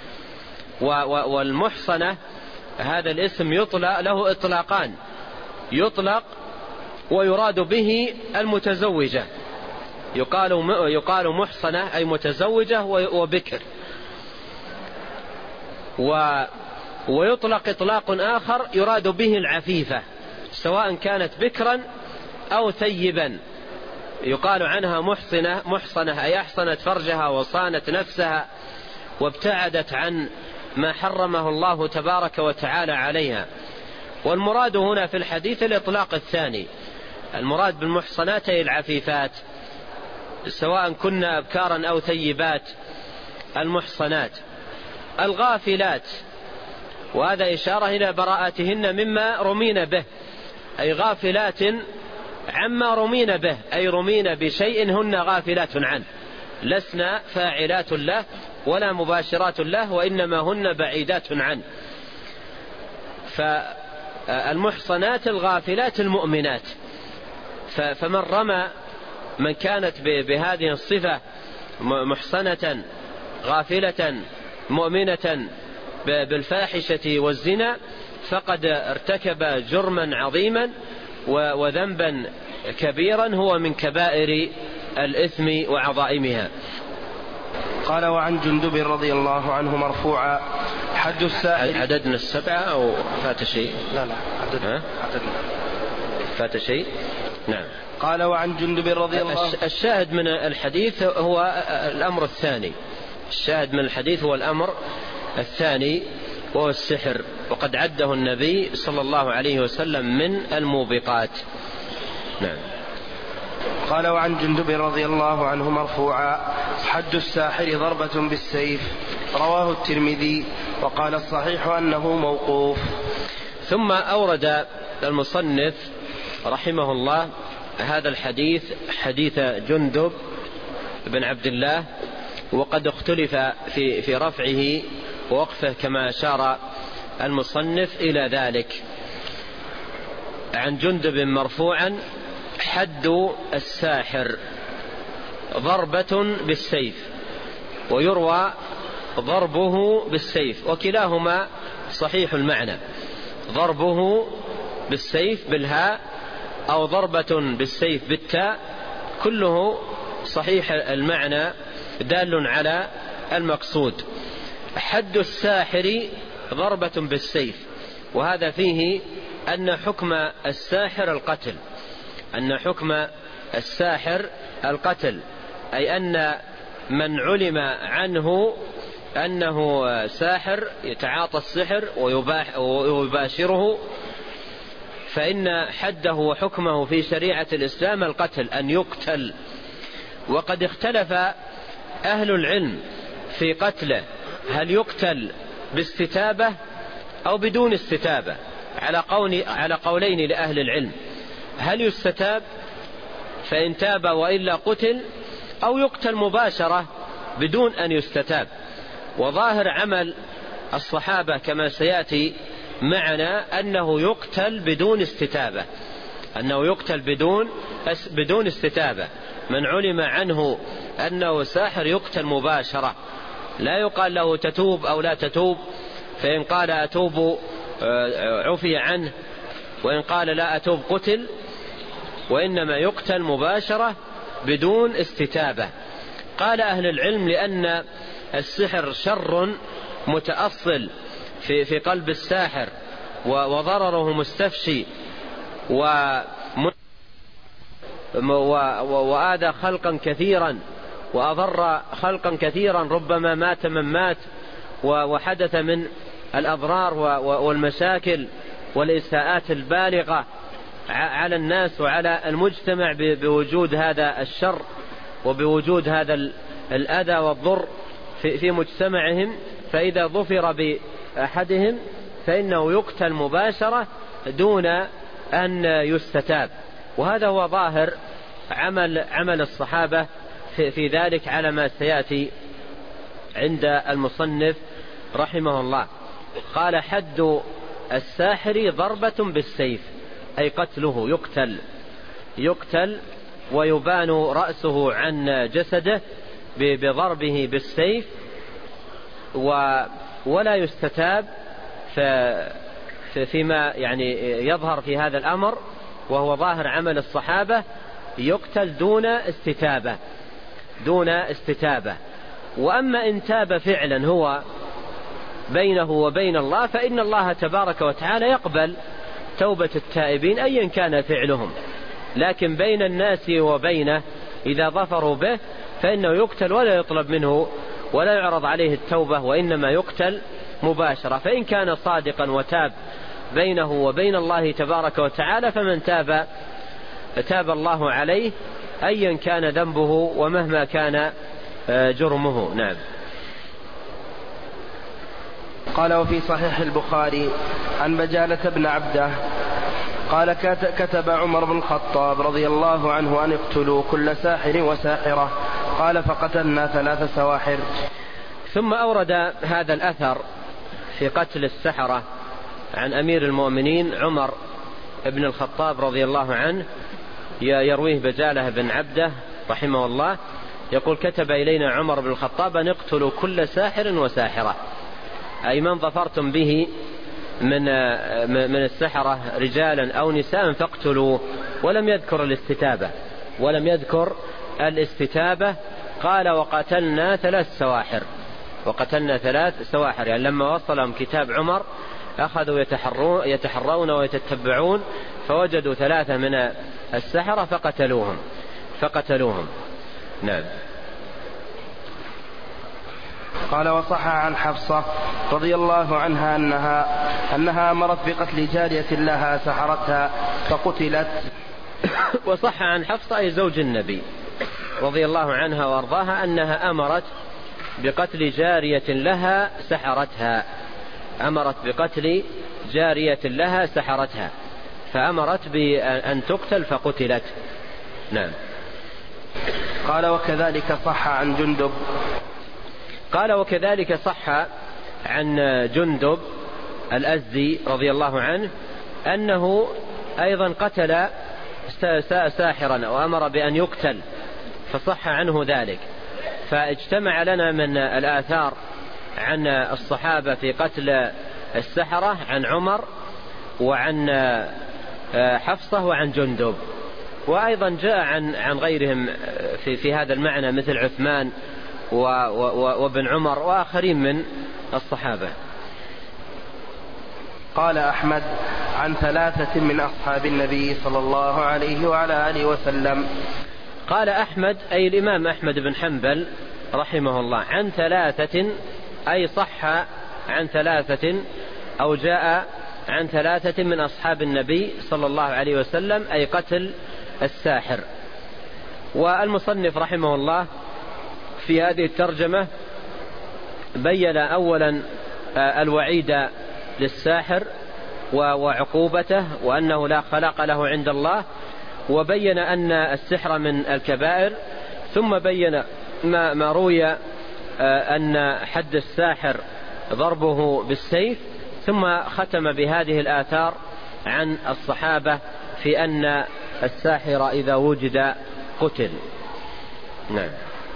والمحصنة هذا الاسم يطلق له إطلاقان: يطلق ويراد به المتزوجة، يقال يقال محصنة أي متزوجة وبكر. ويطلق إطلاق آخر يراد به العفيفة سواء كانت بكرا أو ثيبا، يقال عنها محصنة محصنة أي أحصنت فرجها وصانت نفسها وابتعدت عن ما حرمه الله تبارك وتعالى عليها. والمراد هنا في الحديث الإطلاق الثاني، المراد بالمحصنات أي العفيفات سواء كنا أبكارا أو ثيبات. المحصنات الغافلات، وهذا إشارة إلى براءتهن مما رمين به، أي غافلات عما رمين به، أي رمين بشيء هن غافلات عنه، لسنا فاعلات له ولا مباشرات له، وإنما هن بعيدات عنه. فالمحصنات الغافلات المؤمنات، فمن رمى من كانت بهذه الصفة محصنة غافلة مؤمنة بالفاحشة والزنا فقد ارتكب جرما عظيما وذنبا كبيرا هو من كبائر الإثم وعظائمها. قال وعن جندب رضي الله عنه مرفوعا حد الساحر. عددنا السبعة أو فات شيء؟ لا لا عددنا. عددنا فات شيء. نعم. قال وعن جندب رضي الله عنه. الشاهد من الحديث هو الأمر الثاني، الشاهد من الحديث هو الأمر الثاني وهو السحر، وقد عده النبي صلى الله عليه وسلم من الموبقات. نعم. قال وعن جندب رضي الله عنه مرفوعا حد الساحر ضربة بالسيف، رواه الترمذي وقال الصحيح أنه موقوف. ثم أورد المصنف رحمه الله هذا الحديث، حديث جندب بن عبد الله، وقد اختلف في في رفعه ووقفه كما أشار المصنف إلى ذلك. عن جندب مرفوعا حد الساحر ضربة بالسيف، ويروى ضربه بالسيف، وكلاهما صحيح المعنى، ضربه بالسيف بالهاء أو ضربة بالسيف بالتاء، كله صحيح المعنى دال على المقصود. حد الساحر ضربة بالسيف، وهذا فيه أن حكم الساحر القتل، أن حكم الساحر القتل، أي أن من علم عنه أنه ساحر يتعاطى السحر ويباشره فإن حده وحكمه في شريعة الإسلام القتل، أن يقتل. وقد اختلف أهل العلم في قتله، هل يقتل باستتابة أو بدون استتابة، على قول على قولين لأهل العلم، هل يستتاب فإن تاب وإلا قتل، أو يقتل مباشرة بدون أن يستتاب. وظاهر عمل الصحابة كما سيأتي معنا أنه يقتل بدون استتابة، أنه يقتل بدون بدون استتابة. من علم عنه أنه ساحر يقتل مباشرة، لا يقال له تتوب أو لا تتوب، فإن قال أتوب عفي عنه، وإن قال لا أتوب قتل، وإنما يقتل مباشرة بدون استتابة. قال أهل العلم لأن السحر شر متأصل في في قلب الساحر، وضرره مستفشي، وآذى خلقا كثيرا وأضر خلقا كثيرا، ربما مات من مات، وحدث من الأضرار والمشاكل والإساءات البالغة على الناس وعلى المجتمع بوجود هذا الشر وبوجود هذا الأذى والضر في مجتمعهم. فإذا ظفر بأحدهم فإنه يقتل مباشرة دون أن يستتاب، وهذا هو ظاهر عمل عمل الصحابة في, في ذلك على ما سيأتي عند المصنف رحمه الله. قال حد الساحر ضربة بالسيف، أي قتله، يقتل يقتل ويبان رأسه عن جسده بضربه بالسيف، ولا يستتاب فيما يعني يظهر في هذا الأمر، وهو ظاهر عمل الصحابة، يقتل دون استتابة دون استتابة. وأما إن تاب فعلا هو بينه وبين الله، فإن الله تبارك وتعالى يقبل توبة التائبين أيا كان فعلهم. لكن بين الناس وبينه إذا ظفروا به فإنه يقتل ولا يطلب منه ولا يعرض عليه التوبة، وإنما يقتل مباشرة. فإن كان صادقا وتاب بينه وبين الله تبارك وتعالى فمن تاب تاب الله عليه أيا كان ذنبه ومهما كان جرمه. نعم. قال وفي صحيح البخاري عن بجالة بن عبده قال كتب عمر بن الخطاب رضي الله عنه أن اقتلوا كل ساحر وساحرة، قال فقتلنا ثلاث سواحر. ثم أورد هذا الأثر في قتل السحرة عن أمير المؤمنين عمر بن الخطاب رضي الله عنه، يرويه بجالة بن عبده رحمه الله، يقول كتب إلينا عمر بن الخطاب أن اقتلوا كل ساحر وساحرة، أي من ظفرتم به من من السحرة رجالا أو نساء فاقتلوا، ولم يذكر الاستتابة ولم يذكر الاستتابة قال وقتلنا ثلاث سواحر، وقتلنا ثلاث سواحر، يعني لما وصلهم كتاب عمر أخذوا يتحرون ويتتبعون فوجدوا ثلاثة من السحرة فقتلوهم فقتلوهم نعم. قال وصح عن حفصة رضي الله عنها أنها, أنها أمرت بقتل جارية لها سحرتها فقتلت. وصح عن حفصة أي زوج النبي رضي الله عنها وارضاها أنها أمرت بقتل جارية لها سحرتها، أمرت بقتل جارية لها سحرتها فأمرت بأن تقتل فقتلت. نعم. قال وكذلك صح عن جندب قال وكذلك صح عن جندب الأزدي رضي الله عنه أنه أيضا قتل ساحرا وأمر بأن يقتل فصح عنه ذلك. فاجتمع لنا من الآثار عن الصحابة في قتل السحرة عن عمر وعن حفصة وعن جندب، وأيضا جاء عن عن غيرهم في في هذا المعنى مثل عثمان وابن عمر وآخرين من الصحابة. قال أحمد عن ثلاثة من أصحاب النبي صلى الله عليه وعلى آله وسلم. قال أحمد أي الإمام أحمد بن حنبل رحمه الله عن ثلاثة أي صح عن ثلاثة أو جاء عن ثلاثة من أصحاب النبي صلى الله عليه وسلم أي قتل الساحر. والمصنف رحمه الله في هذه الترجمة بين أولا الوعيد للساحر وعقوبته وأنه لا خلاق له عند الله، وبين أن السحر من الكبائر، ثم بين ما, ما روي أن حد الساحر ضربه بالسيف، ثم ختم بهذه الآثار عن الصحابة في أن الساحر إذا وجد قتل. نعم.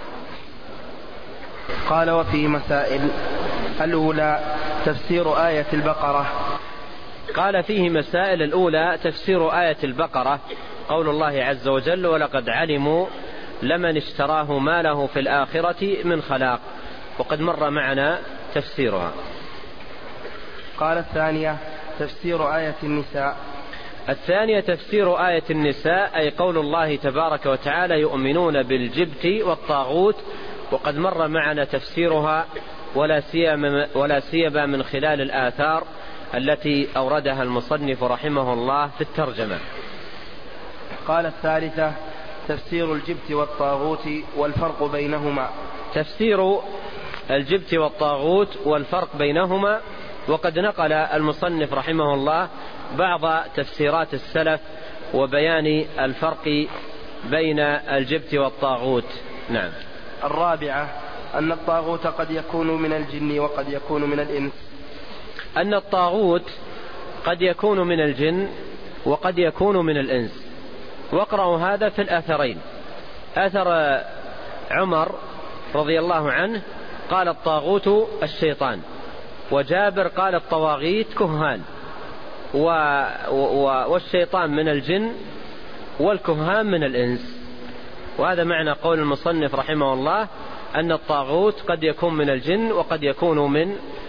قال وفي مسائل الأولى تفسير آية البقرة. قال فيه مسائل الأولى تفسير آية البقرة، قول الله عز وجل ولقد علموا لمن اشتراه ما له في الآخرة من خلاق، وقد مر معنا تفسيرها. قال الثانية تفسير آية النساء. الثانية تفسير آية النساء أي قول الله تبارك وتعالى يؤمنون بالجبت والطاغوت، وقد مر معنا تفسيرها ولا سيما ولا سيما من خلال الآثار التي أوردها المصنف رحمه الله في الترجمة. قال الثالثة تفسير الجبت والطاغوت والفرق بينهما. تفسير الجبت والطاغوت والفرق بينهما، وقد نقل المصنف رحمه الله بعض تفسيرات السلف وبيان الفرق بين الجبت والطاغوت. نعم. الرابعة أن الطاغوت قد يكون من الجن وقد يكون من الإنس. أن الطاغوت قد يكون من الجن وقد يكون من الإنس. واقرأوا هذا في الأثرين. أثر عمر رضي الله عنه قال الطاغوت الشيطان، وجابر قال الطواغيت كهان، و... و... والشيطان من الجن والكهان من الإنس. وهذا معنى قول المصنف رحمه الله أن الطاغوت قد يكون من الجن وقد يكون من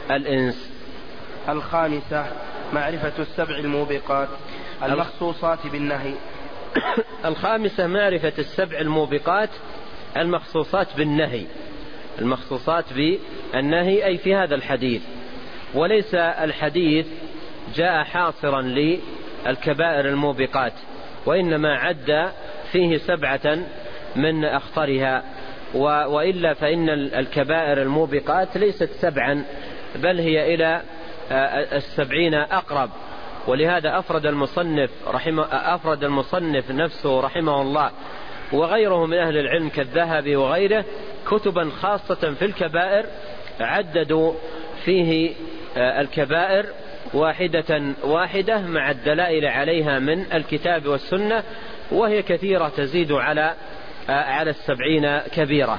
الإنس. الخامسة معرفة السبع الموبقات المخصوصات بالنهي. الخامسة معرفة السبع الموبقات المخصوصات بالنهي، المخصوصات بالنهي أي في هذا الحديث، وليس الحديث جاء حاصرا للكبائر الموبقات، وإنما عد فيه سبعة من أخطرها، وإلا فإن الكبائر الموبقات ليست سبعا بل هي إلى السبعين أقرب، ولهذا أفرد المصنف رحمه أفرد المصنف نفسه رحمه الله وغيره من أهل العلم كالذهبي وغيره كتبا خاصة في الكبائر عددوا فيه الكبائر واحدة واحدة مع الدلائل عليها من الكتاب والسنة، وهي كثيرة تزيد على على السبعين كبيرة.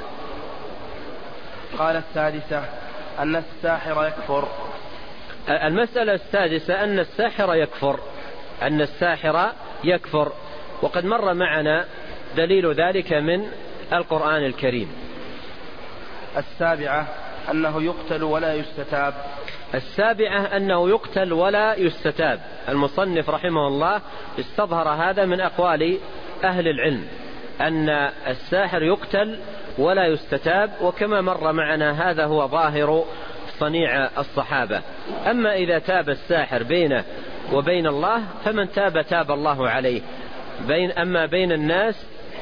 قال السادسة أن الساحر يكفر. المسألة السادسة أن الساحر يكفر، أن الساحر يكفر، وقد مر معنا دليل ذلك من القرآن الكريم. السابعة أنه يقتل ولا يستتاب. السابعة أنه يقتل ولا يستتاب. المصنف رحمه الله استظهر هذا من أقوال أهل العلم أن الساحر يقتل ولا يستتاب، وكما مر معنا هذا هو ظاهر صنيع الصحابة. أما إذا تاب الساحر بينه وبين الله فمن تاب تاب الله عليه، بين أما بين الناس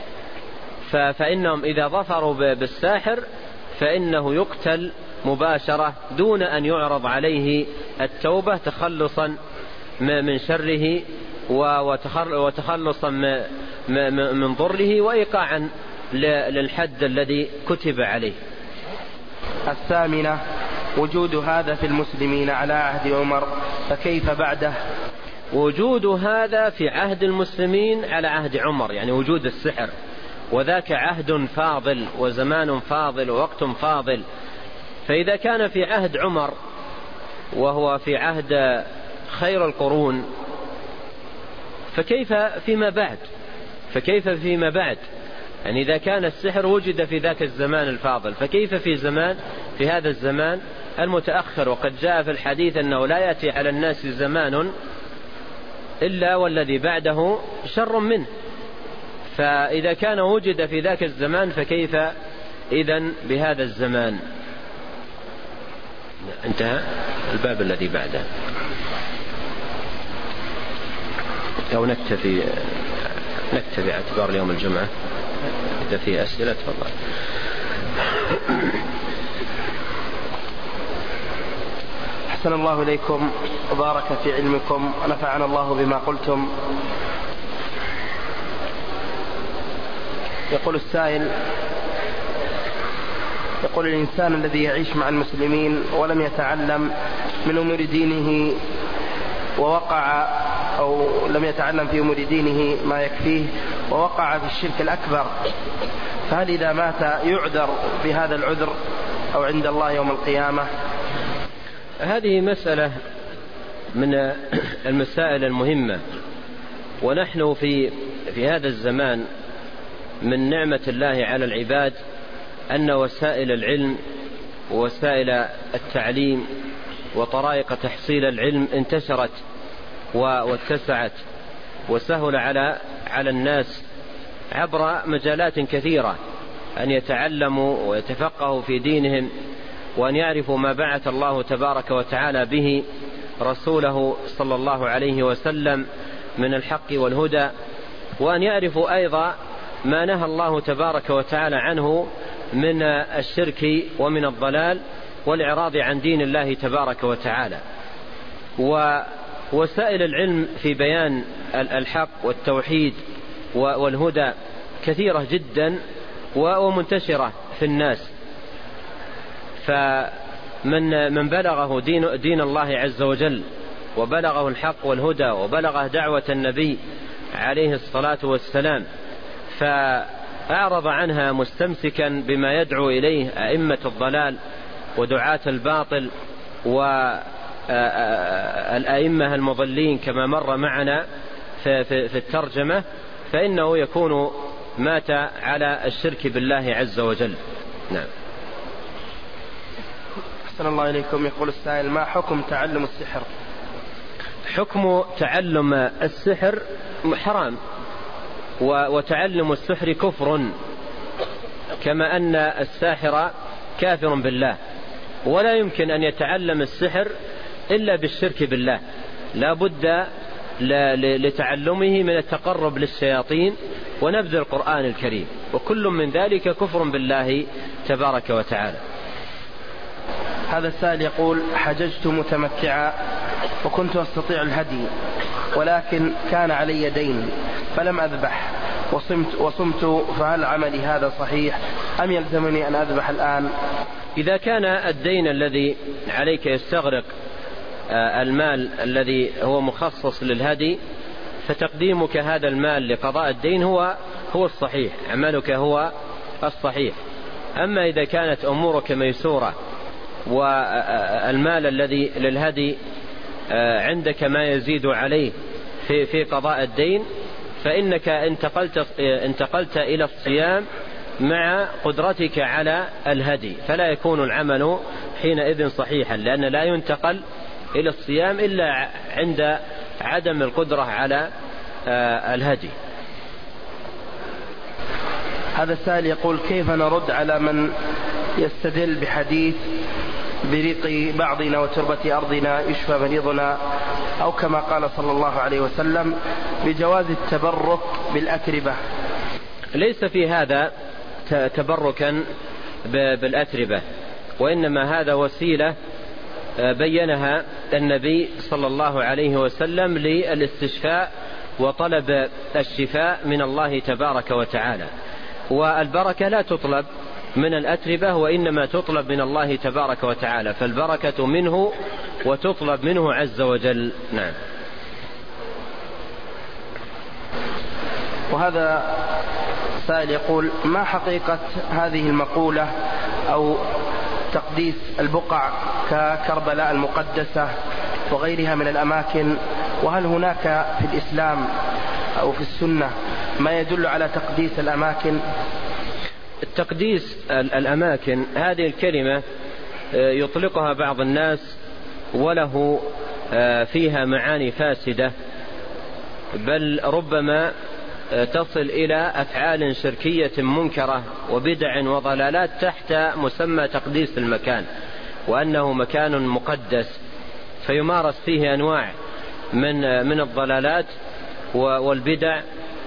فإنهم إذا ظفروا بالساحر فإنه يقتل مباشرة دون أن يعرض عليه التوبة تخلصا من شره وتخلصا من ضره وإيقاعا للحد الذي كتب عليه. الثامنة وجود هذا في المسلمين على عهد عمر، فكيف بعده؟ وجود هذا في عهد المسلمين على عهد عمر، يعني وجود السحر، وذاك عهد فاضل وزمان فاضل ووقت فاضل، فإذا كان في عهد عمر وهو في عهد خير القرون فكيف فيما بعد فكيف فيما بعد يعني إذا كان السحر وجد في ذاك الزمان الفاضل فكيف في زمان في هذا الزمان المتأخر؟ وقد جاء في الحديث أنه لا يأتي على الناس زمان إلا والذي بعده شر منه، فإذا كان وجد في ذاك الزمان فكيف إذن بهذا الزمان؟ انتهى الباب الذي بعده، أو نكتفي نكتفي اعتبار اليوم الجمعة إذا في أسئلة تفضل. أحسن الله إليكم وبارك في علمكم ونفعنا الله بما قلتم. يقول السائل: يقول الإنسان الذي يعيش مع المسلمين ولم يتعلم من أمور دينه ووقع أو لم يتعلم في أمور دينه ما يكفيه ووقع في الشرك الأكبر، فهل إذا مات يعذر بهذا العذر أو عند الله يوم القيامة؟ هذه مسألة من المسائل المهمة، ونحن في في هذا الزمان من نعمة الله على العباد أن وسائل العلم ووسائل التعليم وطرائق تحصيل العلم انتشرت واتسعت وسهل على على الناس عبر مجالات كثيرة أن يتعلموا ويتفقهوا في دينهم، وأن يعرفوا ما بعث الله تبارك وتعالى به رسوله صلى الله عليه وسلم من الحق والهدى، وأن يعرفوا أيضا ما نهى الله تبارك وتعالى عنه من الشرك ومن الضلال والإعراض عن دين الله تبارك وتعالى. ووسائل العلم في بيان الحق والتوحيد والهدى كثيرة جدا ومنتشرة في الناس، فمن من بلغه دين, دين الله عز وجل وبلغه الحق والهدى وبلغه دعوة النبي عليه الصلاة والسلام فأعرض عنها مستمسكا بما يدعو إليه أئمة الضلال ودعاة الباطل والأئمة المضلين كما مر معنا في الترجمة، فإنه يكون مات على الشرك بالله عز وجل. نعم. أحسن الله إليكم. يقول السائل: ما حكم تعلم السحر؟ حكم تعلم السحر حرام، وتعلم السحر كفر، كما أن الساحر كافر بالله، ولا يمكن أن يتعلم السحر إلا بالشرك بالله، لا بد لتعلمه من التقرب للشياطين ونبذ القرآن الكريم، وكل من ذلك كفر بالله تبارك وتعالى. هذا السائل يقول: حججت متمتعا وكنت أستطيع الهدي، ولكن كان علي دين فلم أذبح وصمت, وصمت فهل عملي هذا صحيح أم يلزمني أن أذبح الآن؟ إذا كان الدين الذي عليك يستغرق المال الذي هو مخصص للهدي، فتقديمك هذا المال لقضاء الدين هو هو الصحيح، عملك هو الصحيح. أما إذا كانت أمورك ميسورة والمال الذي للهدي عندك ما يزيد عليه في في قضاء الدين، فإنك انتقلت انتقلت إلى الصيام مع قدرتك على الهدي، فلا يكون العمل حينئذ صحيحا، لأن لا ينتقل إلى الصيام إلا عند عدم القدرة على الهدي. هذا السائل يقول: كيف نرد على من يستدل بحديث بريق بعضنا وتربة أرضنا يشفى مريضنا، أو كما قال صلى الله عليه وسلم بجواز التبرك بالأتربة؟ ليس في هذا تبركا بالأتربة، وإنما هذا وسيلة بينها النبي صلى الله عليه وسلم للاستشفاء وطلب الشفاء من الله تبارك وتعالى، والبركة لا تطلب من الأتربة وإنما تطلب من الله تبارك وتعالى، فالبركة منه وتطلب منه عز وجل. نعم. وهذا سائل يقول: ما حقيقة هذه المقولة أو تقديس البقع ككربلاء المقدسة وغيرها من الأماكن، وهل هناك في الإسلام أو في السنة ما يدل على تقديس الأماكن؟ التقديس الأماكن هذه الكلمة يطلقها بعض الناس وله فيها معاني فاسدة، بل ربما تصل إلى أفعال شركية منكرة وبدع وضلالات تحت مسمى تقديس المكان، وأنه مكان مقدس، فيمارس فيه أنواع من من الضلالات والبدع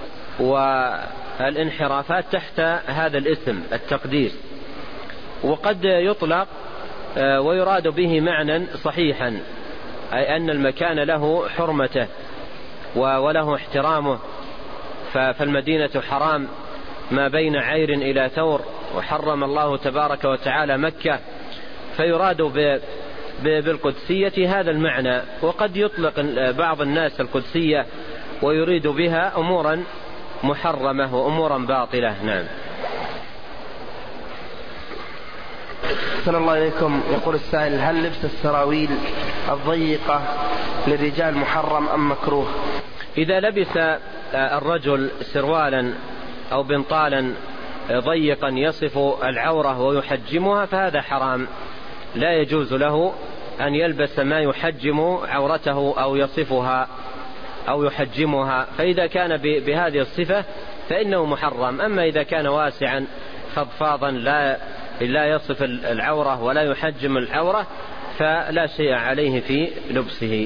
والانحرافات تحت هذا الاسم التقديس. وقد يطلق ويراد به معنى صحيحا، أي أن المكان له حرمته وله احترامه، فالمدينة حرام ما بين عير إلى ثور، وحرم الله تبارك وتعالى مكة، فيراد بالقدسية هذا المعنى. وقد يطلق بعض الناس القدسية ويريد بها أمورا محرمة وأمورا باطلة. نعم. أحسن الله إليكم. يقول السائل: هل لبس السراويل الضيقة للرجال محرم أم مكروه؟ إذا لبس الرجل سروالا أو بنطالا ضيقا يصف العورة ويحجمها فهذا حرام، لا يجوز له أن يلبس ما يحجم عورته أو يصفها أو يحجمها، فإذا كان بهذه الصفة فإنه محرم. أما إذا كان واسعا فضفاضا لا لا يصف العورة ولا يحجم العورة فلا شيء عليه في لبسه.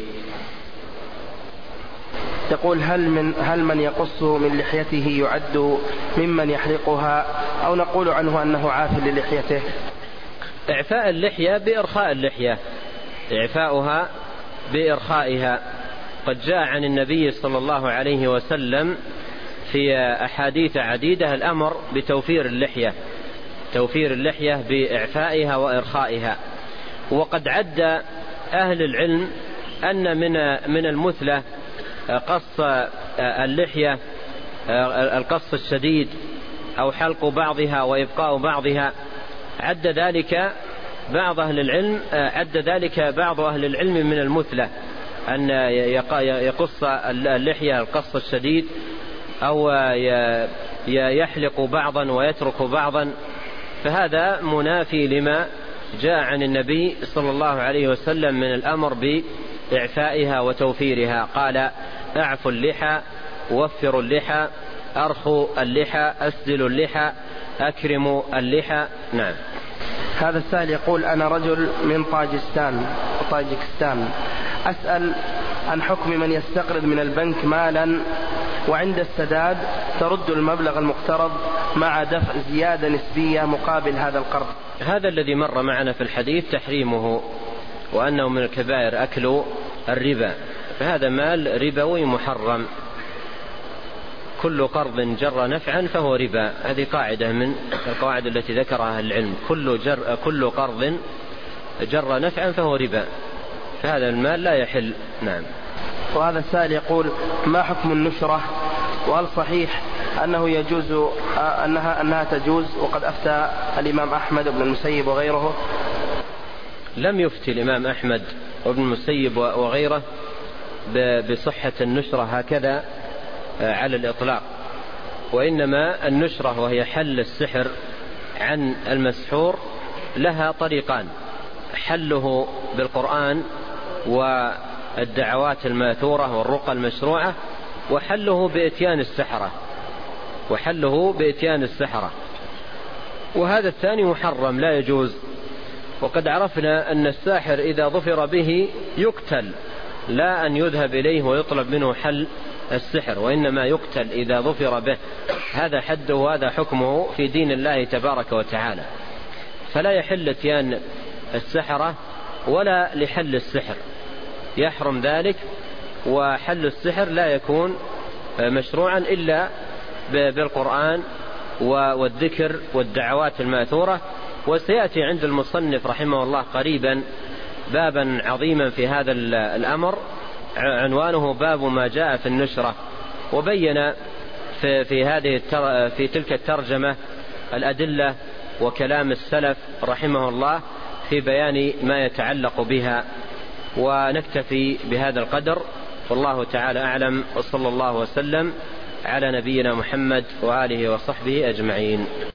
يقول: هل من هل من يقص من لحيته يعد ممن يحرقها، أو نقول عنه أنه عاف للحيته؟ إعفاء اللحية بإرخاء اللحية، إعفاؤها بإرخائها. قد جاء عن النبي صلى الله عليه وسلم في أحاديث عديدة الأمر بتوفير اللحية، توفير اللحية بإعفائها وإرخائها. وقد عد أهل العلم أن من من المثلة قص اللحية، القص الشديد أو حلق بعضها وإبقاء بعضها. عد ذلك بعض أهل العلم عد ذلك بعض أهل العلم من المثلة، أن يقص اللحية القص الشديد أو يحلق بعضا ويترك بعضا، فهذا منافي لما جاء عن النبي صلى الله عليه وسلم من الأمر بإعفائها وتوفيرها. قال: أعفوا اللحى، وفروا اللحى، أرخوا اللحى، أسدلوا اللحى، أكرموا اللحى. نعم. هذا السائل يقول: أنا رجل من طاجستان وطاجكستان، أسأل عن حكم من يستقرض من البنك مالا وعند السداد ترد المبلغ المقترض مع دفع زيادة نسبية مقابل هذا القرض. هذا الذي مر معنا في الحديث تحريمه، وأنه من الكبائر أكل الربا، فهذا مال ربوي محرم. كل قرض جر نفعا فهو ربا، هذه قاعدة من القواعد التي ذكرها العلم. كل, جر كل قرض جر نفعا فهو ربا، فهذا المال لا يحل. نعم. وهذا السائل يقول: ما حكم النشرة، وهل صحيح أنه يجوز أنها, أنها تجوز، وقد أفتى الإمام أحمد بن المسيب وغيره؟ لم يفتي الإمام أحمد وابن المسيب وغيره بصحة النشرة هكذا على الإطلاق، وإنما النشرة وهي حل السحر عن المسحور لها طريقان: حله بالقرآن والدعوات الماثورة والرقى المشروعة، وحله بإتيان السحرة وحله بإتيان السحرة وهذا الثاني محرم لا يجوز. وقد عرفنا أن الساحر إذا ظفر به يقتل، لا أن يذهب إليه ويطلب منه حل السحر، وإنما يقتل إذا ظفر به. هذا حده وهذا حكمه في دين الله تبارك وتعالى، فلا يحل اتيان السحرة ولا لحل السحر، يحرم ذلك. وحل السحر لا يكون مشروعا إلا بالقرآن والذكر والدعوات الماثورة. وسيأتي عند المصنف رحمه الله قريبا بابا عظيما في هذا الأمر، عنوانه باب ما جاء في النشرة، وبين في, في, هذه في تلك الترجمة الأدلة وكلام السلف رحمه الله في بيان ما يتعلق بها. ونكتفي بهذا القدر، والله تعالى أعلم، وصلى الله وسلم على نبينا محمد وآله وصحبه أجمعين.